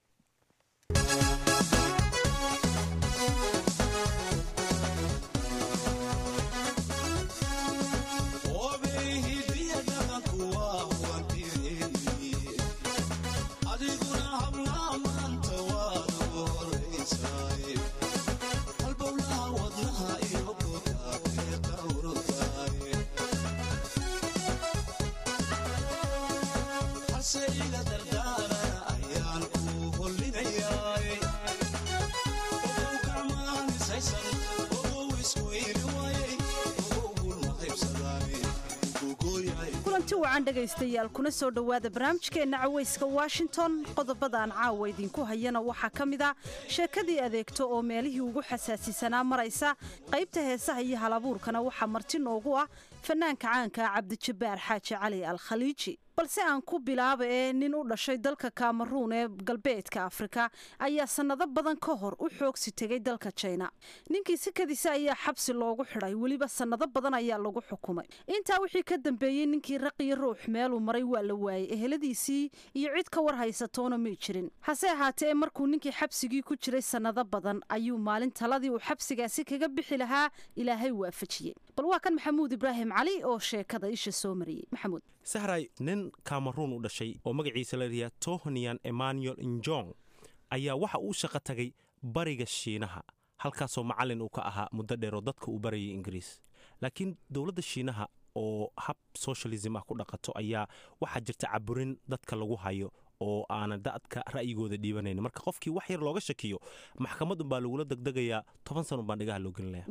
wacan dhegaystayaal kuna soo dhowaada barnaamijkeenna caweyska washington qodobadaan caawa idinku hayana waxaa ka mid a sheekadii adeegto oo meelihii ugu xasaasisanaa maraysa qaybta heesaha iyo halabuurkana waxaa marti noogu ah fanaanka caanka cabdijabbaar xaaji cali al khaliiji balse aan ku bilaaba nin u dhashay dalka kameruun ee galbeedka afrika ayaa sannado badan ka hor u xoogsi tegay dalka jina ninkii sikadiisa ayaa xabsi loogu xidhay weliba sannado badan ayaa lagu xukumay intaa wixii ka dambeeyey ninkii raqiyo ruux meeluu maray waa la waayey eheladiisii iyo cid ka war haysatoona may jirin hase ahaatee markuu ninkii xabsigii ku jiray sannado badan ayuu maalin taladii uu xabsigaasi kaga bixi lahaa ilaahay waafajiyey bal waa kan maxamuud ibraahim cali oo sheekada isha soo mariyey maxamuud sahray nin kameruun u dhashay oo magaciisa la yidhaha tohnian emmanuel njong ayaa waxa uu shaqo tagay bariga shiinaha halkaasoo macallin uu ka ahaa muddo dheer oo dadka uu barayay ingiriis laakiin dowladda shiinaha oo hab socialism ah ku dhaqato ayaa waxaa jirta caburin dadka lagu hayo oo aanan dadka ra'yigooda dhiibanayn marka qofkii wax yar looga shakiyo maxkamad unbaa lagula degdegayaa 10 sano baan dhigaha loo gelinaya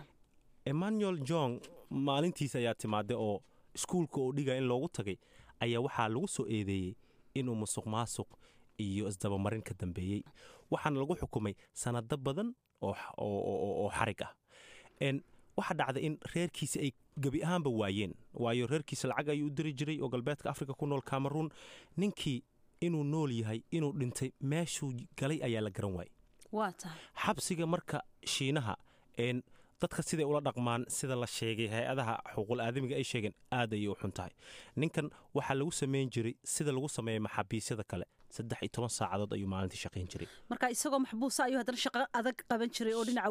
Emmanuel Jong maalintiisa ayaa timaade oo iskuulka oo dhiga in loogu tagay ayaa waxaa lagu soo eedeeyay inuu musuqmaasuq iyo isdabamarin ka dambeeyay waxaana lagu xukumay sanado badan oo xarig ah waxa dhacday in reerkiisa ay gabi ahaanba waayeen waayo reerkiisa lacag ayuu u diri jiray oo galbeedka Afrika ku nool Cameroon ninkii inuu nool yahay inuu dhintay meeshuu galay ayaa la garan waayay xabsiga marka Shiinaha dadka sida ula dhaqmaan sida la sheegay hay'adaha xuquuqul aadamiga ay sheegeen aad ay u xun tahay ninkan waxa lagu sameyn jiray sida lagu sameeyay maxaabiisyada kale 13 saacadood ayuu maalintii shaqeyn jiray marka isagoo maxbuus ayuu hadana shaqo adag qaban jiray oo dhinaca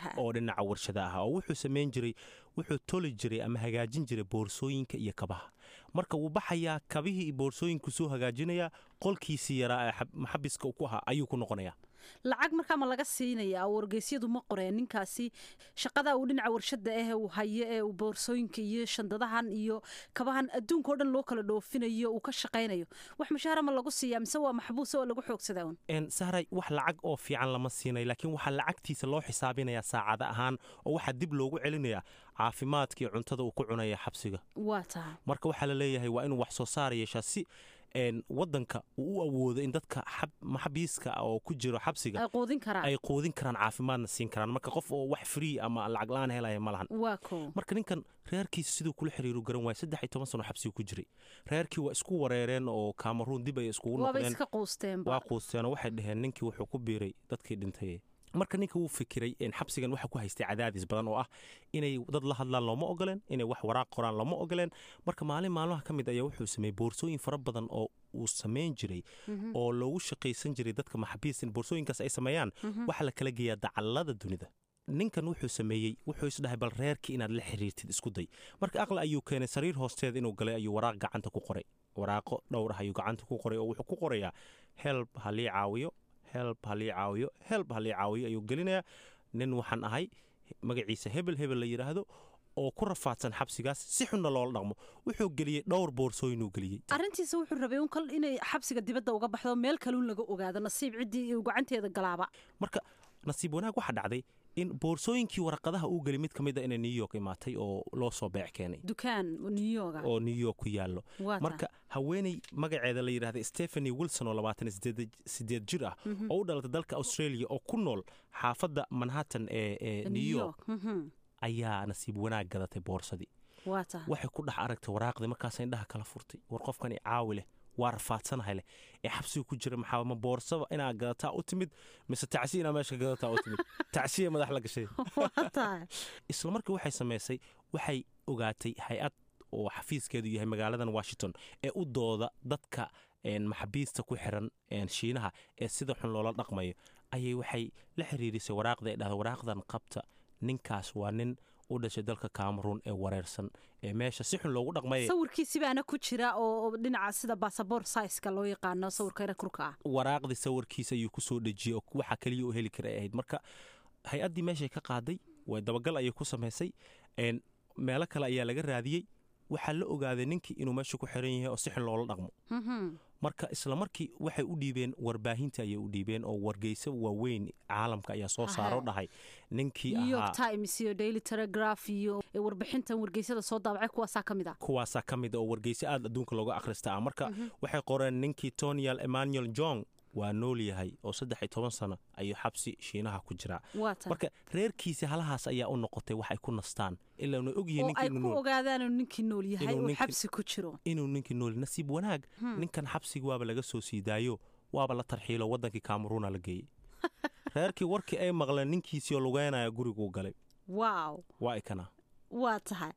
warshadaha oo wuxuu sameyn jiray wuxuu toli jiray ama hagaajin jiray boorsooyinka iyo kabaha marka uu baxayaa kabihii iyo boorsooyinku soo hagaajinaya qolkiisii yaraa ee maxabiiska ku ahaa ayuu ku noqonayaa lacag markaa ma laga siinayaa wargeysyadu ma qoreen ninkaasi shaqada uu dhinaca warshada ah uu hayo ee uu boorsooyinka iyo shandadahan iyo kabahan adduunka oo dhan loo kala dhoofinayo uu ka shaqeynayo wax mushaar ma lagu siiyaa mise waa maxbuus oo lagu xoogsadaa sahray wax lacag oo fiican lama siinay laakiin waxa lacagtiisa loo xisaabinayaa saacada ahaan oo waxa dib loogu celinayaa caafimaadka iyo cuntada uu ku cunaya xabsiga marka waxa la leeyahay waa inuu wax soo saar yeeshaa si wadanka uu u awoodo in dadka maxabiiska oo ku jiro xabsiga ay qoodin karaan caafimaadna siin karaan marka qof oo wax free ama lacag la'aan helaya ma lahan marka ninkan reerkiisa sidoo kula xiriiru garan waay 13 sano xabsiga ku jiray reerkii waa isku wareereen oo Cameroon dib ay iskugu noqdeen waa quusteen waxay dhaheen ninkii wuxuu ku biiray dadkii dhintay marka ninka uu fikiray in xabsigan waxa ku haystay cadaadis badan oo ah inay dad la hadlaan looma ogoleen inay wax waraaq qoraan looma ogoleen marka maalmaha ka mid ayaa wuxuu sameeyay boorsooyin fara badan oo uu sameyn jiray oo loogu shaqaysan jiray dadka maxaabiista boorsooyinkaas ay sameeyaan waxa la kala geeyaa dacallada dunida ninkan wuxuu sameeyay wuxuu isdhahay bal reerkii inaad la xiriirtid isku day marka aqal ayuu keenay sariir hoosteeda inuu galay ayuu waraaq gacanta ku qoray waraaqo dhowr ah ayuu gacanta ku qoray oo wuxuu ku qorayaa help halii caawiyo help halii caawiyo ayuu gelinayaa nin waxaan ahay magaciisa hebel la yiraahdo oo ku rafaadsan xabsigaas si xunna loola dhaqmo wuxuu geliyay dhowr boorsooyin uu geliyay arintiisa wuxuu rabay inay xabsiga dibadda uga baxdo meel kale laga ogaado nasiib cidii uu gacanteeda galaaba marka nasiib wanaag waxa dhacday in boorsooyinkii warqadaha uu galay mid kamid ah in New York imaatay oo loo soo beec keenay dukaan New York ku yaalo marka haweeney magaceeda la yiraahdo Stephanie Wilson oo 28 jir ah oo u dhalatay dalka Australia oo ku nool xaafadda Manhattan ee New York ayaa nasiib wanaag gadatay boorsadii waxay ku dhax aragtay waraaqdii markaas indhaha kala furtay war qofkani caawi leh waa rafaadsanahay leh ee xabsiga ku jira maxaa ma boorsada inaa gadataa u timid mise tacsiya inaa meesha gadataa u timid tacsiya madax la gashay isla markii waxay samaysay waxay ogaatay hay'ad oo xafiiskeedu yahay magaaladan Washington ee u dooda dadka maxaabiista ku xiran Shiinaha ee sida xun loola dhaqmayo ayay waxay la xiriirisay waraaqda ay dhahdo waraaqdan qabta ninkaas waa nin u dhashay dalka Cameroon ee wareersan ee meesha si xun loogu dhaqmay sawirkiisa baana ku jira oo dhinaca sida passport size-ka loo yaqaan sawirka kurka waraaqdi sawirkiisa ayuu ku soo dhajiyay waxa kaliya oo heli kara ahayd marka hay'adii meesha ka qaaday way dabagal ayay ku sameysay meelo kale ayaa laga raadiyay waxa la ogaaday ninkii inuu meesha ku xiran yahay oo si xun loola dhaqmo marka isla markii waxay u dhiibeen warbaahinta ayay u dhiibeen oo wargeysa waaweyn caalamka ayaa soo saaro dhahay ninkii New York Times iyo Daily Telegraph iyo warbixintan wargeysada soo daabacay kuwaasa kamid oo wargeysa aad adduunka looga akhristaa marka waxay qoreen ninkii Tonial Emmanuel Jong waa nool yahay oo 13 sano ayuu xabsi Shiinaha ku jira marka reerkiisa halahaas ayaa u noqotay wax ay ku nastaan ilaa uu og yahay ninkii nool ogaadaan inuu ninkii nool yahay oo xabsi ku jiro inuu ninkii nool nasiib wanaag ninkan xabsiga waaba laga soo siidaayo waaba la tarxiilo wadankii Cameroon la geeyay reerkii warkii ay maqleen ninkiisii oo lugeynaya guriga u galay waa ikana waa tahay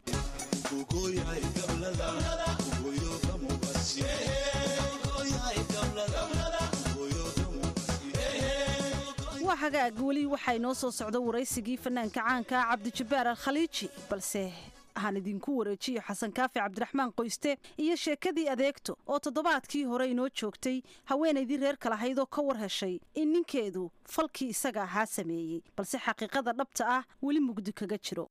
waa hagaag weli waxaa inoo soo socda waraysigii fanaanka caanka Cabdijabbaar Al-Khaliiji balse waxaan idinku wareejiyo Xasan Kaafi Cabdiraxmaan Qoyste iyo sheekadii adeegto oo toddobaadkii hore inoo joogtay haweenaydii reer kala haydoo ka war heshay in ninkeedu falkii isaga ahaa sameeyey balse xaqiiqada dhabta ah weli mugdi kaga jiro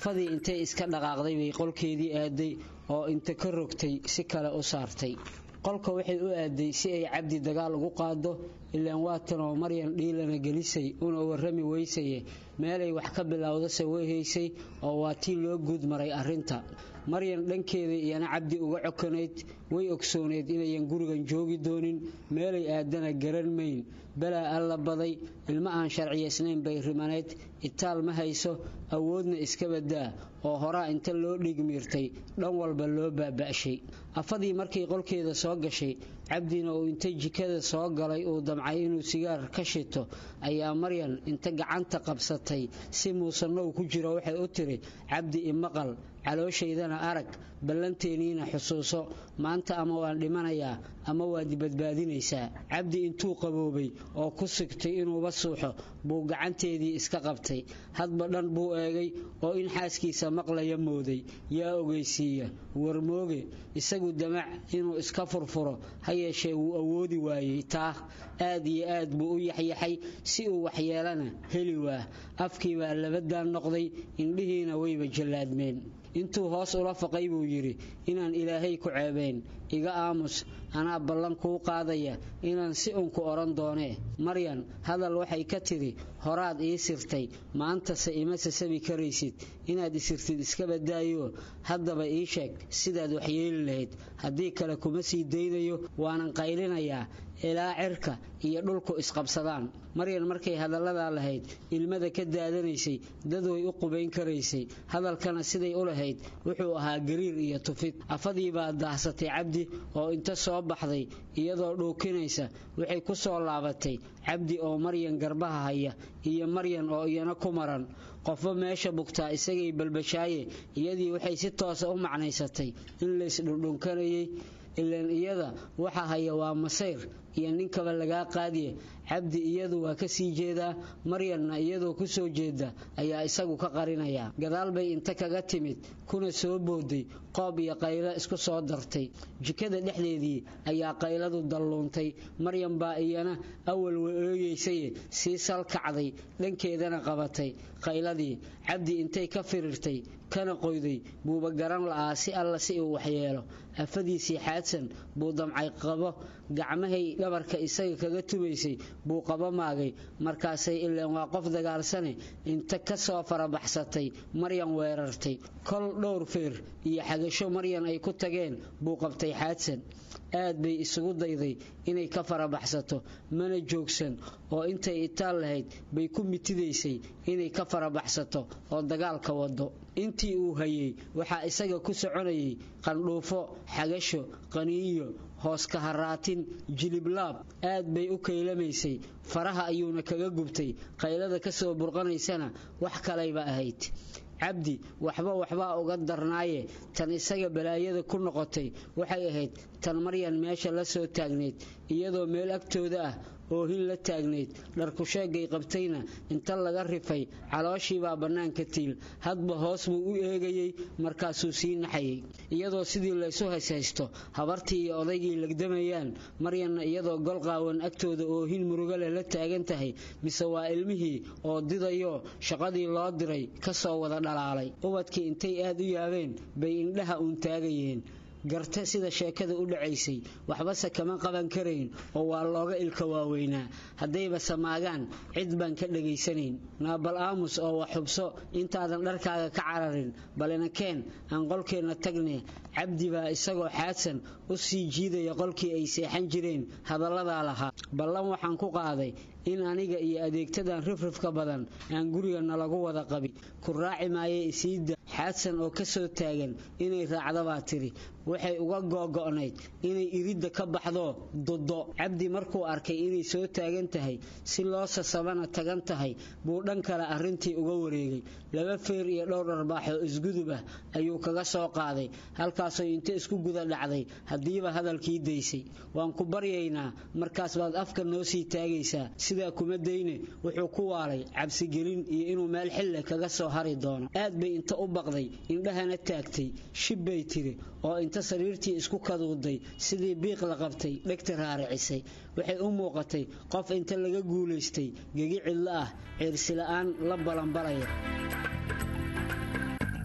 afadii intay iska dhaqaaqday bay qolkeedii aaday oo inta ka rogtay si kale u saartay qolka waxay u aaday si ay cabdi dagaal ugu qaado ilaan waatan oo maryan dhiilana gelisay una warrami weysaye meelay wax ka bilowdase way haysay oo waa tii loo guud maray arrinta maryan dhankeeda iyana cabdi uga cokanayd way ogsooneed inayan gurigan joogi doonin meelay aadana garan mayn balaa alla baday ilma aan sharciyeysnayn bay rimaneyd itaal ma hayso awoodna iska badaa oo horaa inta loo dhigmiirtay dhan walba loo baaba'shay afadii markay qolkeeda soo gashay cabdina uu inta jikada soo galay uu damcay inuu sigaar ka shito ayaa maryan inta gacanta qabsatay si muusanno ku jiro waxay u tiri cabdi imaqal calooshaydan arag ballanteeniina xusuuso maanta ama waan dhimanayaa ama waad badbaadinaysaa cabdi intuu qaboobay oo ku sigtay inuuba suuxo buu gacanteedii iska qabtay hadba dhan buu eegay oo in xaaskiisa maqlaya mooday yaa ogeysiiya warmooge isagu damac inuu iska furfuro ha yeeshee wuu awoodi waayey taa aad iyo aad buu u yaxyaxay si uu waxyeelana heli waa afkii baa labadaan noqday indhihiina wayba jallaadmeen intuu hoos ula faqay buu yiri inaan ilaahay ku ceebeen iga aamus anaa ballan kuu qaadaya inaan si unku oran doonee maryan hadal waxay ka tiri horaad ii sirtay maanta se ima sasabi karaysid inaad isirtid iska badaayo haddaba ii sheeg sidaad waxyeeli lahayd haddii kale kuma sii daynayo waanan qaylinayaa ilaa cirka iyo dhulku isqabsadaan maryan markay hadallada lahayd ilmada ka daadanaysay dad way u qubayn karaysay hadalkana siday u lahayd wuxuu ahaa gariir iyo tufid afadii baa daahsatay cabdi oo inta soo baxday iyadoo dhuukinaysa waxay ku soo laabatay cabdi oo maryan garbaha haya iyo maryan oo iyana ku maran qofba meesha bugtaa isagay balbashaaye iyadii waxay si toos u macnaysatay in la isdhundhunkanayay ilaan iyada waxa haya waa masayr iyo ninkaba laga qaadiye cabdi iyadu waa ka sii jeedaa maryanna iyadoo ku soo jeeda ayaa isagu ka qarinaya gadaal bay inta kaga timid kuna soo booday qoob iyo qaylo isku soo dartay jikada dhexdeedii ayaa qayladu dalluuntay maryan baa iyana awal weeyeysay si salkacday dhankeedana qabatay qayladii cabdi intay ka firirtay kana qoyday buuba garan la'aa si alla si uu waxyeelo afadiisii xaadsan buu damcay qabo gacmahay dhabarka isaga kaga tubaysay buu qaba maagay markaasay ilaan waa qof dagaalsane inta ka soo farabaxsatay maryan weerartay kol dhowr feer iyo xagasho maryan ay ku tageen buu qabtay xaadsan aad bay isugu dayday inay ka farabaxsato mana joogsan oo intay itaal lahayd bay ku mitidaysay inay ka farabaxsato oo dagaalka wado intii uu hayay waxa isaga ku soconayay qandhuufo xagasho qaniyo hoos ka haraatin jiliblaab aad bay u kaylamaysay faraha ayuuna kaga gubtay qaylada ka soo burqanaysana wax kalayba ahayd cabdi waxba uga darnaaye tan isaga balaayada ku noqotay waxay ahayd tan maryan meesha la soo taagneed iyadoo meel agtooda ah oo hin la taagneed dharku sheegay qabtayna inta laga rifay calooshii baa banaanka tiil hadba hoos buu u eegayay markaasuu sii naxayay iyadoo sidii la isu haysto habartii iyo odaygii lagdamayaan maryanna iyadoo gol qaawan agtooda oo hin muruga leh la taagan tahay mise waa ilmihii oo didayo shaqadii loo diray ka soo wada dhalaalay ubadkii intay aad u yaabeen bay indhaha uun taagayeen garta sida sheekada u dhacaysay waxba se kama qaban karayn oo waa looga ilka waaweynaa haddayba samaagaan cid baan ka dhageysanayn naabal aamus oo wax xubso intaadan dharkaaga ka cararin balina keen aan qolkeena tagne cabdi baa isagoo xaadsan u sii jiidaya qolkii ay seexan jireen hadalladaa lahaa ballan waxaan ku qaaday in aniga iyo adeegtadan rifrifka badan aan gurigana lagu wada qabi ku raaci maaye isiida xaadsan oo ka soo taagan inay raacda baa tiri waxay uga googo'nayd inay iridda ka baxdo dodo cabdi markuu arkay inay soo taagan tahay si loo sasabana tagan tahay buu dhan kale arrintii uga wareegay laba feer iyo dhowr arbaaxo isgudub ah ayuu kaga soo qaaday halkaasoo inta isku guda dhacday haddiiba hadalkii daysay waan ku baryaynaa markaas baad afka noo sii taagaysaa sidaa kuma dayne wuxuu ku waalay cabsigelin iyo inuu meel xille kaga soo hari doono aad bay inta u baqday indhahana taagtay shib bay tiri oo inta sariirtii isku kaduuday sidii biiq la qabtay dhegta raaricisay waxay u muuqatay qof inta laga guulaystay gegi cidlo ah ciirsi la'aan la balanbalaya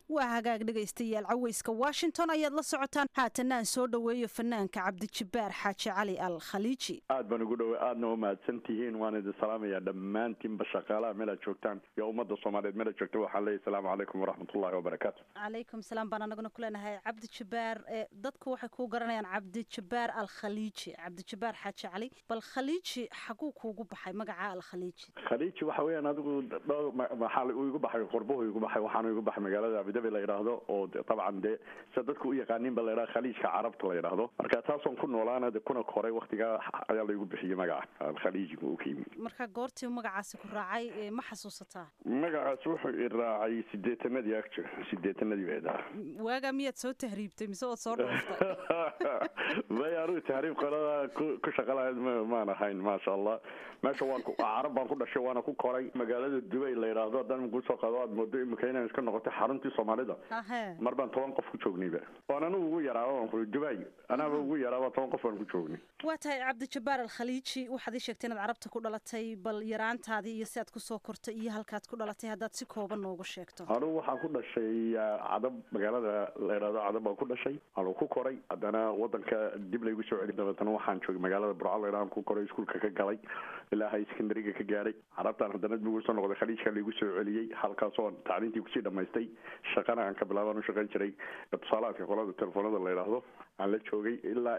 waa hagaag dhegaystayaal caweyska washington ayaad la socotaan haatana aan soo dhoweeyo fanaanka cabdijabbaar xaaji cali al khaliiji aad baan ugu dhowey aadna u mahadsan tihiin waan idin salaamayaa dhammaantiinba shaqaalaha meel aad joogtaan iyo ummadda soomaaliyeed meel aad joogta waxaan leeyahay asalaamu calaykum waraxmatullahi wabarakaatu calaykum salaam baan anaguna ku leenahay cabdijabbaar dadku waxay kuu garanayaan cabdijabbaar al khaliiji cabdijabbaar xaaji cali bal khaliiji xaguu kuugu baxay magaca al khaliiji khaliiji waxa weeyaan adigu maxaa uu igu baxay qurbuhu igu baxay waxaanu igu baxay magaalada abidabi la yidhaahdo oo dabcan dee sida dadku u yaqaaniin ba la yidhaha khaliijka carabta la yidhaahdo marka taasoon ku noolaana de kuna koray waktigaa ayaa laygu bixiyey magaca alkhaliijiga uu ka yimid marka goortii magacaasi ku raacay ma xasuusataa magacaasi wuxuu i raacay sideetanadii agjo sideetanadii bay ahaa waagaa miyaad soo tahriibtay mise ood soo dhooftay maya anugu tahriib qolada ku shaqalahayd maan ahayn maasha allah meesha waan carab baan ku dhashay waana ku koray magaalada dubay la yidhaahdo haddaan kusoo qado aad moodo imika inaan iska noqotay xaruntii soomaalida mar baan 10 qof ku joognayba waan anigu ugu yaraaba dubay anaaba ugu yaraaba 10 qof baan ku joognay waa tahay cabdijabbaar al khaliiji waxaad ii sheegtay inaad carabta ku dhalatay bal yaraantaadii iyo si aad kusoo kortay iyo halkaad ku dhalatay haddaad si kooban noogu sheegto anigu waxaan ku dhashay cadab magaalada la yidhaahdo cadab baan ku dhashay anuu ku koray haddana wadanka dib laygu soo celin dabeetana waxaan joogay magaalada burco la yidhaahdo ku koray iskuulka ka galay ilaa high secondary-ga ka gaaray carabtaan haddana dib ugu soo noqday khaliijka laygu soo celiyey halkaasoo tacliintii kusii dhamaystay shaqana aan ka bilaabaan u shaqayn jiray tusaalaadka qolada telefoonada la yidhaahdo aan la joogay ilaa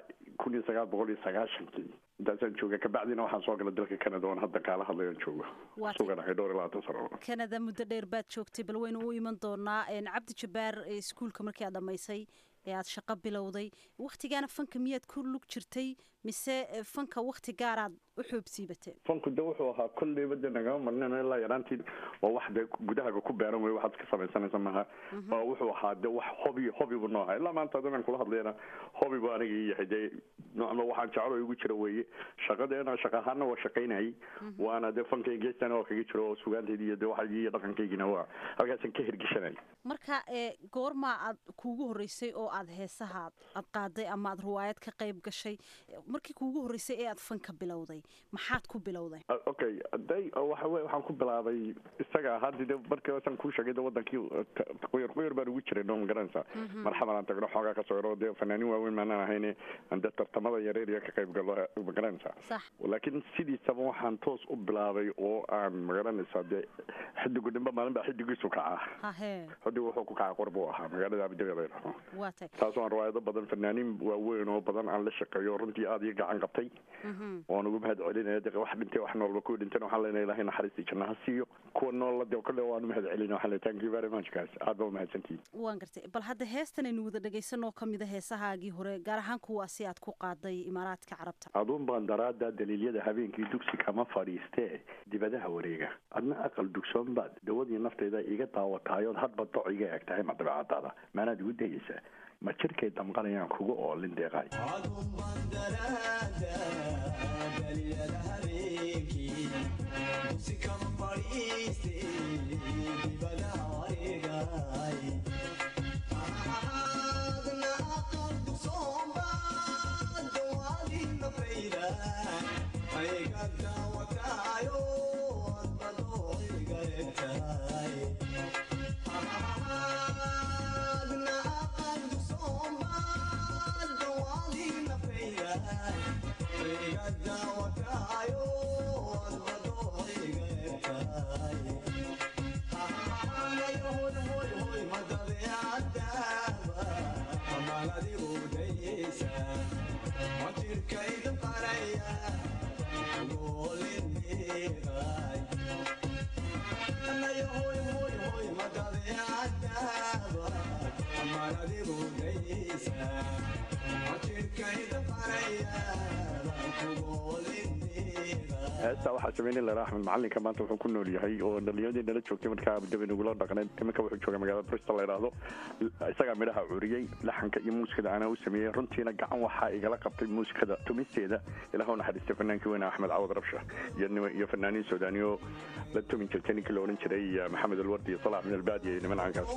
1990 intaasaan jooga kabacdina waxaan soo galay dalka canada oon hadda kaala hadlayan joogo suganahay dhowr ilaa 10 sano canada muddo dheer baad joogtay bal waynu u iman doonaa cabdijabbaar iskuulka markii aad dhamaysay ee aad shaqo bilowday waktigaana fanka miyaad ku lug jirtay mise fanka wakti gaaraad u xoobsiibatee fanku de wuxuu ahaa kolleyba de nagama marnin ilaa yaraantii oo wax de gudahaaga ku beeran wey waxaad ka samaysanaysa maaha oo wuxuu ahaa de wax hobibu noo ahaa ilaa maanta haddaan kula hadlayana hobibu aniga ii yahay dee noocma waxaan jecel oo igu jira weeye shaqadeena shaqa ahaana waa shaqaynayay waana de fankay geestana waa kaga jiro oo sugaanteydii iyo de waxaygii iyo dhaqankaygina waa halkaasaan ka hirgeshanay marka goormaa aad kuugu horreysay oo aad heesaha aad qaaday ama aad riwaayad ka qayb gashay markii kuugu horreysay ee aad fanka bilowday maxaad ku bilowday okay day waxa weeye waxaan ku bilaabay isaga hadii de markii aan ku sheegay wadankii qoyar baan ugu jiray noon garanaysa marxaban aan tagno xoogaa ka soo yaro de fanaaniin waaweyn maanaan ahayn aan de tartamada yareeriya ka qayb galo garanaysa laakiin sidiisaba waxaan toos u bilaabay oo aan magaranaysa de xidigu dhimba maalin baa xidigiisu kacaa xidigu wuxuu ku kacay qorbu ahaa magaalada abidabi la yidhaahdo taasoo aan riwaayado badan fanaaniin waaweyn oo badan aan la shaqeeyo runtii aad iyo gacan qabtay oon ugu mahad celinaya de wax dhintay wax noolba ku dhintan waxaan leenahay ilaahay naxariistii janna ha siiyo kuwa nool de kale waan mahad celin waxaan leeyahay thank you very much guys aad baa mahadsantihiin waan gartay bal hadda heestan aynu wada dhagaysanoo ka mid a heesahaagii hore gaar ahaan kuwaasi aad ku qaaday imaaraadka carabta aduun baan daraada daliilyada habeenkii dugsi kama fadhiistee dibadaha wareega adna aqal dugsoon baad dawadii nafteyda iga daawataayood hadba doc iga eg tahay madabacadaada maanaad igu dayaysaa ma jirkay damqanayaan kugu oolin deeqay heestaa waxaa sameynay lera axmed macalinka maanta wuxuu ku nool yahay oo dhalinyadii nala joogtay markaa abudabi nagula dhaqneed iminka wuxuu jooga magaalada bristol la yidhaahdo isagaa midhaha curiyey laxanka iyo muusikada anaa u sameeyey runtiina gacan waxaa igala qabtay muusikada tumisteeda ilaah u naxariistay fanaankii weyne axmed cawad rabsha iyo fanaaniin suudaaniyo la tumin jirtay ninkii la odhan jiray maxamed alwardi iyo salax min albaadiya iyo niman caankaas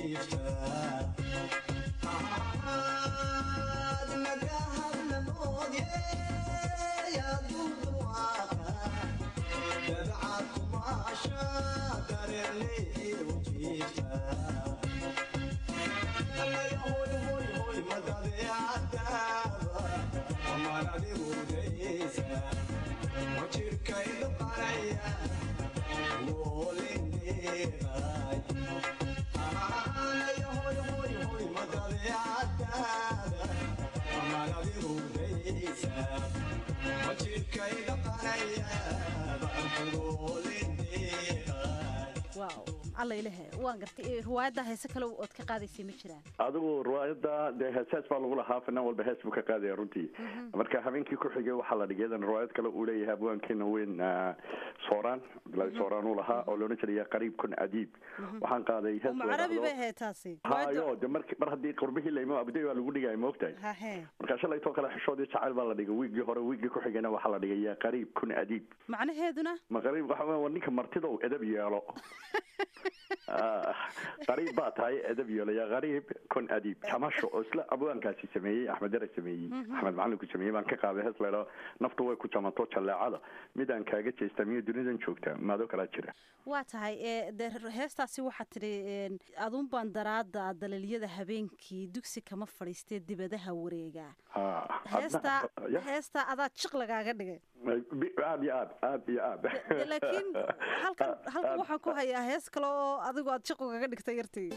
الله إله وان قرتي رواية هي سكلة وتكقاضي سيمشرا. أدو رواية ده هساس بالغولها هافنا والبهاس بكقاضي رنتي. مركا همين كي كحجة وحلا دقيقة رواية كلا أولى يهابوان كنا وين صوران لا صوران ولها أو لو نشري قريب كن أديب وحن قاضي هس. ومعربي به تاسي. هايو دمرك مرهدي قربه اللي ما أبدي ولا قولي جاي موقتي. مركا شلا يتوقع حشود يشعل بالله دقيقة ويجي هرا ويجي كحجة وحلا دقيقة قريب كن أديب. معنى هذنا؟ ما قريب وحنا ونيك مرتضى أدبي يا لا. قريب بات هاي أدب يا غريب كن أديب كماشو أصلا أبوان كاسي سمي أحمد درس سمي أحمد معلم كسمي من كقابه هسلا نفتوه كتشمان توشل على ميدان كاجت يستمي دونيزن شوكته ما ذو كراتشرة واتهاي ده هستا سوى حتى أظن بندرات دليلية ذهبين كي دوكسي كما فريستي دبده وريجا هستا هذا شغلة قاعدة آب لكن هل وحكوا هي هسكلو أذكر أتشقق قاعدة كتيرتي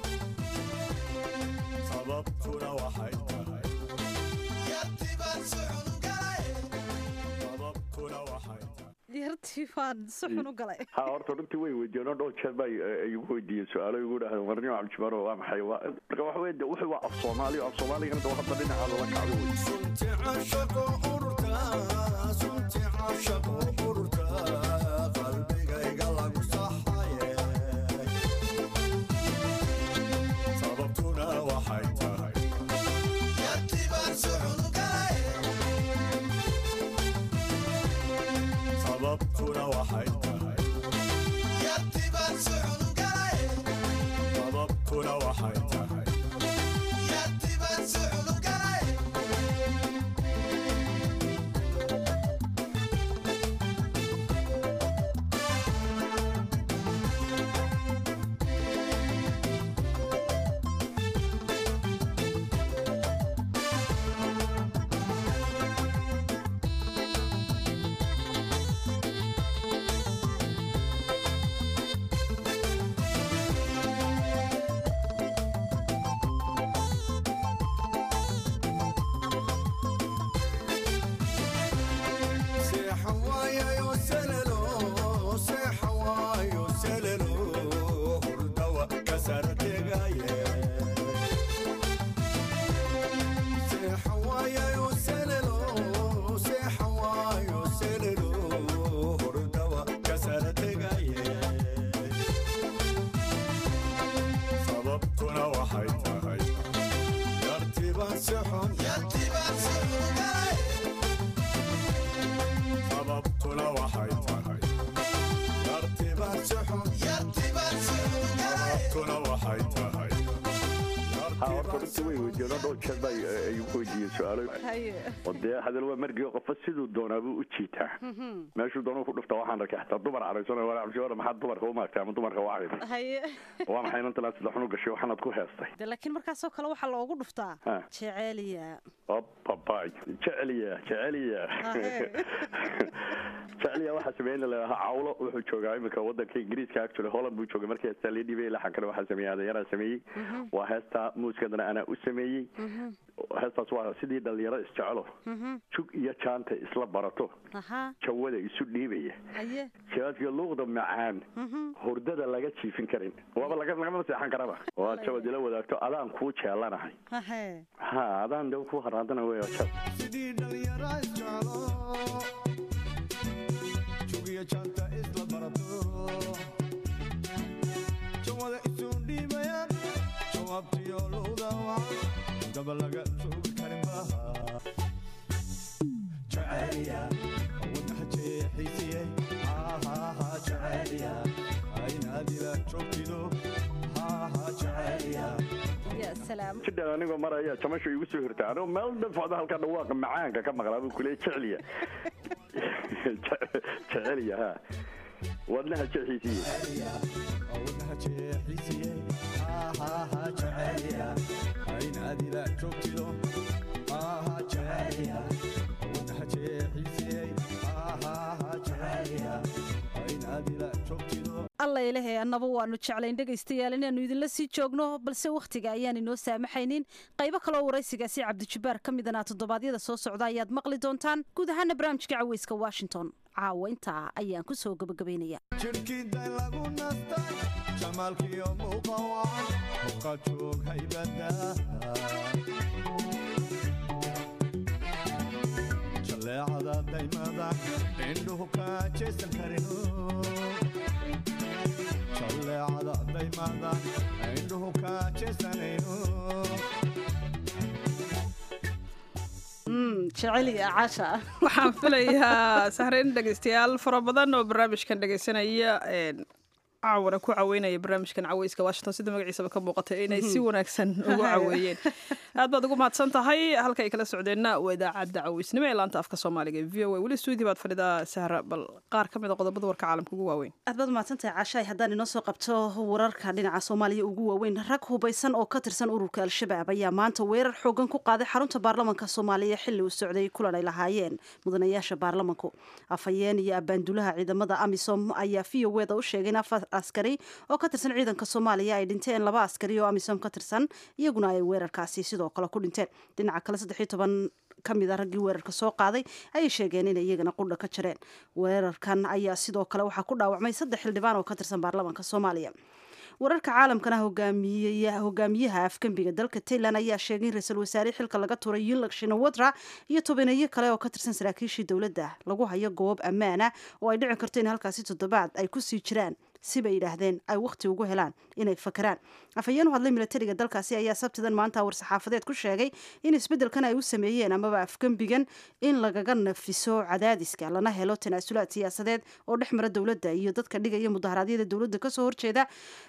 صببتنا وحيتها يتبان سحن قلعي صببتنا وحيتها يرتفان سحن قلعي ها أرتونتي ويجونا دول شباب يقول دي سؤال يقول هذا مرني وعم شمره وام حيوان وحوي وحوي الصومالي أنا دوحة بدنا على وكعوي سنت عشق أورتا سنت عشق أورتا قلبي قلق صحايا صببتنا وحيتها يتبان سحن قلعي صببتنا وحيتها يتبان سحن قلعي صببتنا وحيتها يتبان سحن قلعي ودي هذا هو مرجع قفص الدون أبو أشيته ما شو دونه كله فتوى حنا كحت الدمر على سنة ولا عشرة ما حد دمر هو ما كان دمر هو عارف هي وما حين أنت لا تدخلوا قشيو حنا تكون هستي لكن مركز سوق لو حلو أقول فتاة شعالية باي شعالية شعالية واحد سمين لها عولة وحشوجا إمك وده كإنجليز كأكتر هولند بوشوجا مركز ساليدي بيه لحكر واحد سمين هذا يرى سمين وهستا موسكنا أنا أسمي هستا سواء سيدي دليرة استعلو شو يشانت إسلا براتو شوّده يسودني بيه شايف يلوغ معان هردة لقيت شيء فين والله لقيت لقيت مسيحان كربا وشوّد لو ذاك أذان كوتش الله نحي ها أذان ده كوه هذانا ويا شاب سيدي دليرة استعلو شو يشانت إسلا براتو شوّده يسودني بيه شوّبت يلوغ قبل لقى سوق كريمها جعليا ونحكي حيسيه جعليا أين هذه لا تشوفينه جعليا salaam jidha anigoo maraya jamasho igu soo hirtaa anigoo meel dhafocda halka dhawaaqa macaanka ka maqlaa buu kuleeya jeceliya jeceliya ha wadnaha jeexiisiye wadnaha jeexiisiye ha jeceliya ayn adila joogtido ha jeceliya wadnaha jeexiisiye ha jeceliya ayn adila joogtido alla ilahay annaba waanu jeclayn dhegaystayaal inaannu idinla sii joogno balse wakhtiga ayaan inoo saamaxaynin qaybo kaloo waraysigaasi cabdijabbaar ka midana toddobaadyada soo socda ayaad maqli doontaan guud ahaana barnaamijka caweyska washington caawa intaa ayaan ku soo gabagabaynaya jirhkiiday lagu nastay jamaalkiyo muuqawacan hubka joog haybada jaleecada daymada indhuhu ka jeesan karino jaleecada daymada indhuhu ka jeesanayno jeceliya caasha waxaan filayaa sahreyn dhegaystayaal fara badan oo barnaamijkan dhegaysanaya caawana ku caweynaya barnaamijkan caweyska washington sida magaciisaba ka muuqatay inay si wanaagsan ugu caweeyeen aad baad ugu mahadsan tahay halka ay kala socdeenna waa idaacadda caweysnimo ee laanta afka soomaaliga ee v o a weli stuudio baad fadhidaa sahra bal qaar ka mid a qodobada warka caalamka ugu waaweyn aad baad mahadsan tahay caashaay haddaan inoo soo qabto wararka dhinaca soomaaliya ugu waaweyn rag hubaysan oo ka tirsan ururka al-shabaab ayaa maanta weerar xoogan ku qaaday xarunta baarlamanka soomaaliya xilli uu socday kulan ay lahaayeen mudanayaasha baarlamanku afhayeen iyo abaandulaha ciidamada amisom ayaa v o eda u sheegay in askari oo ka tirsan ciidanka soomaaliya ay dhinteen 2 askari oo amisom ka tirsan iyaguna ay weerarkaasi sidoo kale ku dhinteen dhinaca kale 13 ka mid a raggii weerarka soo qaaday ayay sheegeen inay iyagana qudha ka jireen weerarkan ayaa sidoo kale waxaa ku dhaawacmay 3 xildhibaan oo ka tirsan baarlamaanka soomaaliya wararka caalamkana hogaamiyaha afkambiga dalka Thailand ayaa sheegay in ra'iisul wasaare xilka laga tuuray Yingluck Shinawatra iyo tobaneeyo kale oo ka tirsan saraakiishii dawladda lagu hayo goob ammaan ah oo ay dhici karto in halkaasi toddobaad ay ku sii jiraan si bay yidhaahdeen ay waqti ugu helaan inay fakaraan afhayeen u hadlay militariga dalkaasi ayaa sabtidan maanta war-saxaafadeed ku sheegay in isbeddelkan ay u sameeyeen amaba afkambigan in lagaga nafiso cadaadiska lana helo tanaasulaad siyaasadeed oo dhex mara dowladda iyo dadka dhigaya mudaharaadyada dowladda kasoo horjeeda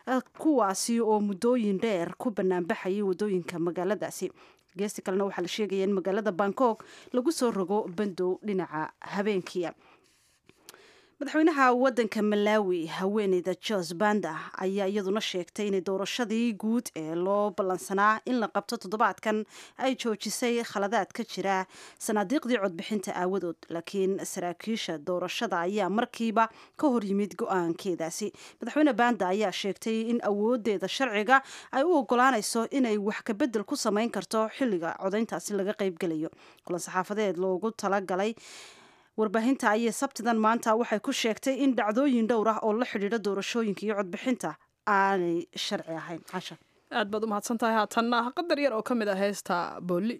kuwaasi oo muddooyin dheer ku banaanbaxayay wadooyinka magaaladaasi geesti kalena waxaa la sheegaya in magaalada Bangkok lagu soo rogo bandow dhinaca habeenkiia madaxweynaha wadanka Malawi haweeneyda Joyce Banda ayaa iyaduna sheegtay in doorashadii guud ee loo ballansanaa in la qabto toddobaadkan ay joojisay khaladaad ka jira sanaadiiqdii codbixinta aawadood laakiin saraakiisha doorashada ayaa markiiba ka hor yimid go'aankeedaasi madaxweyne Banda ayaa sheegtay in awoodeeda sharciga ay u ogolaanayso inay wax ka bedel ku samayn karto xilliga codayntaasi laga qayb galayo kulan saxaafadeed loogu talagalay warbaahinta ayay sabtidan maanta waxay ku sheegtay in dhacdooyin dhowr ah oo la xidhiidha doorashooyinka iyo codbixinta aanay sharci ahayn casha aad baad u mahadsan tahay haatanna qadar yar oo ka mid ah heesta booli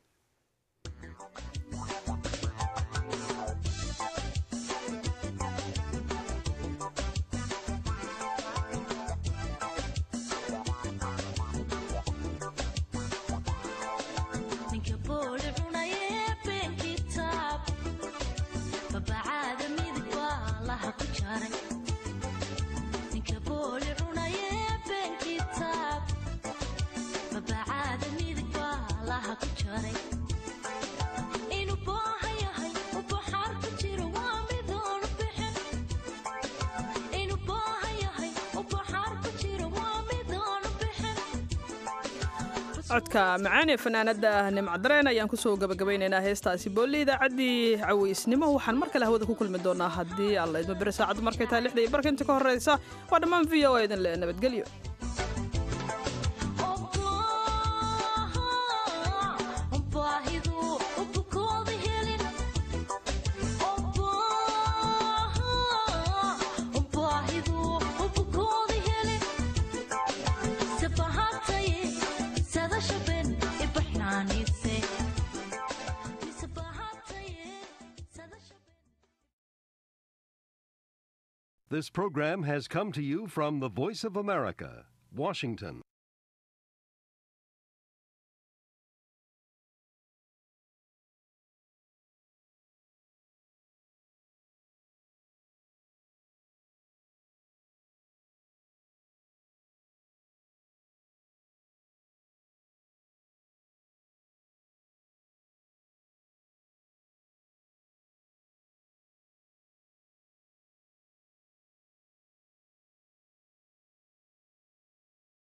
codka macaan ee fanaanada nimcadareen ayaan kusoo gabagabaynaynaa heestaasi boolli idaacaddii caweysnimo waxaan mar kale hawada ku kulmi doonaa haddii alla idma beri saacaddu markay tahay 6 iyo barka inta ka horreysa waa dhammaan v o a idin le nabadgelyo This program has come to you from the Voice of America, Washington.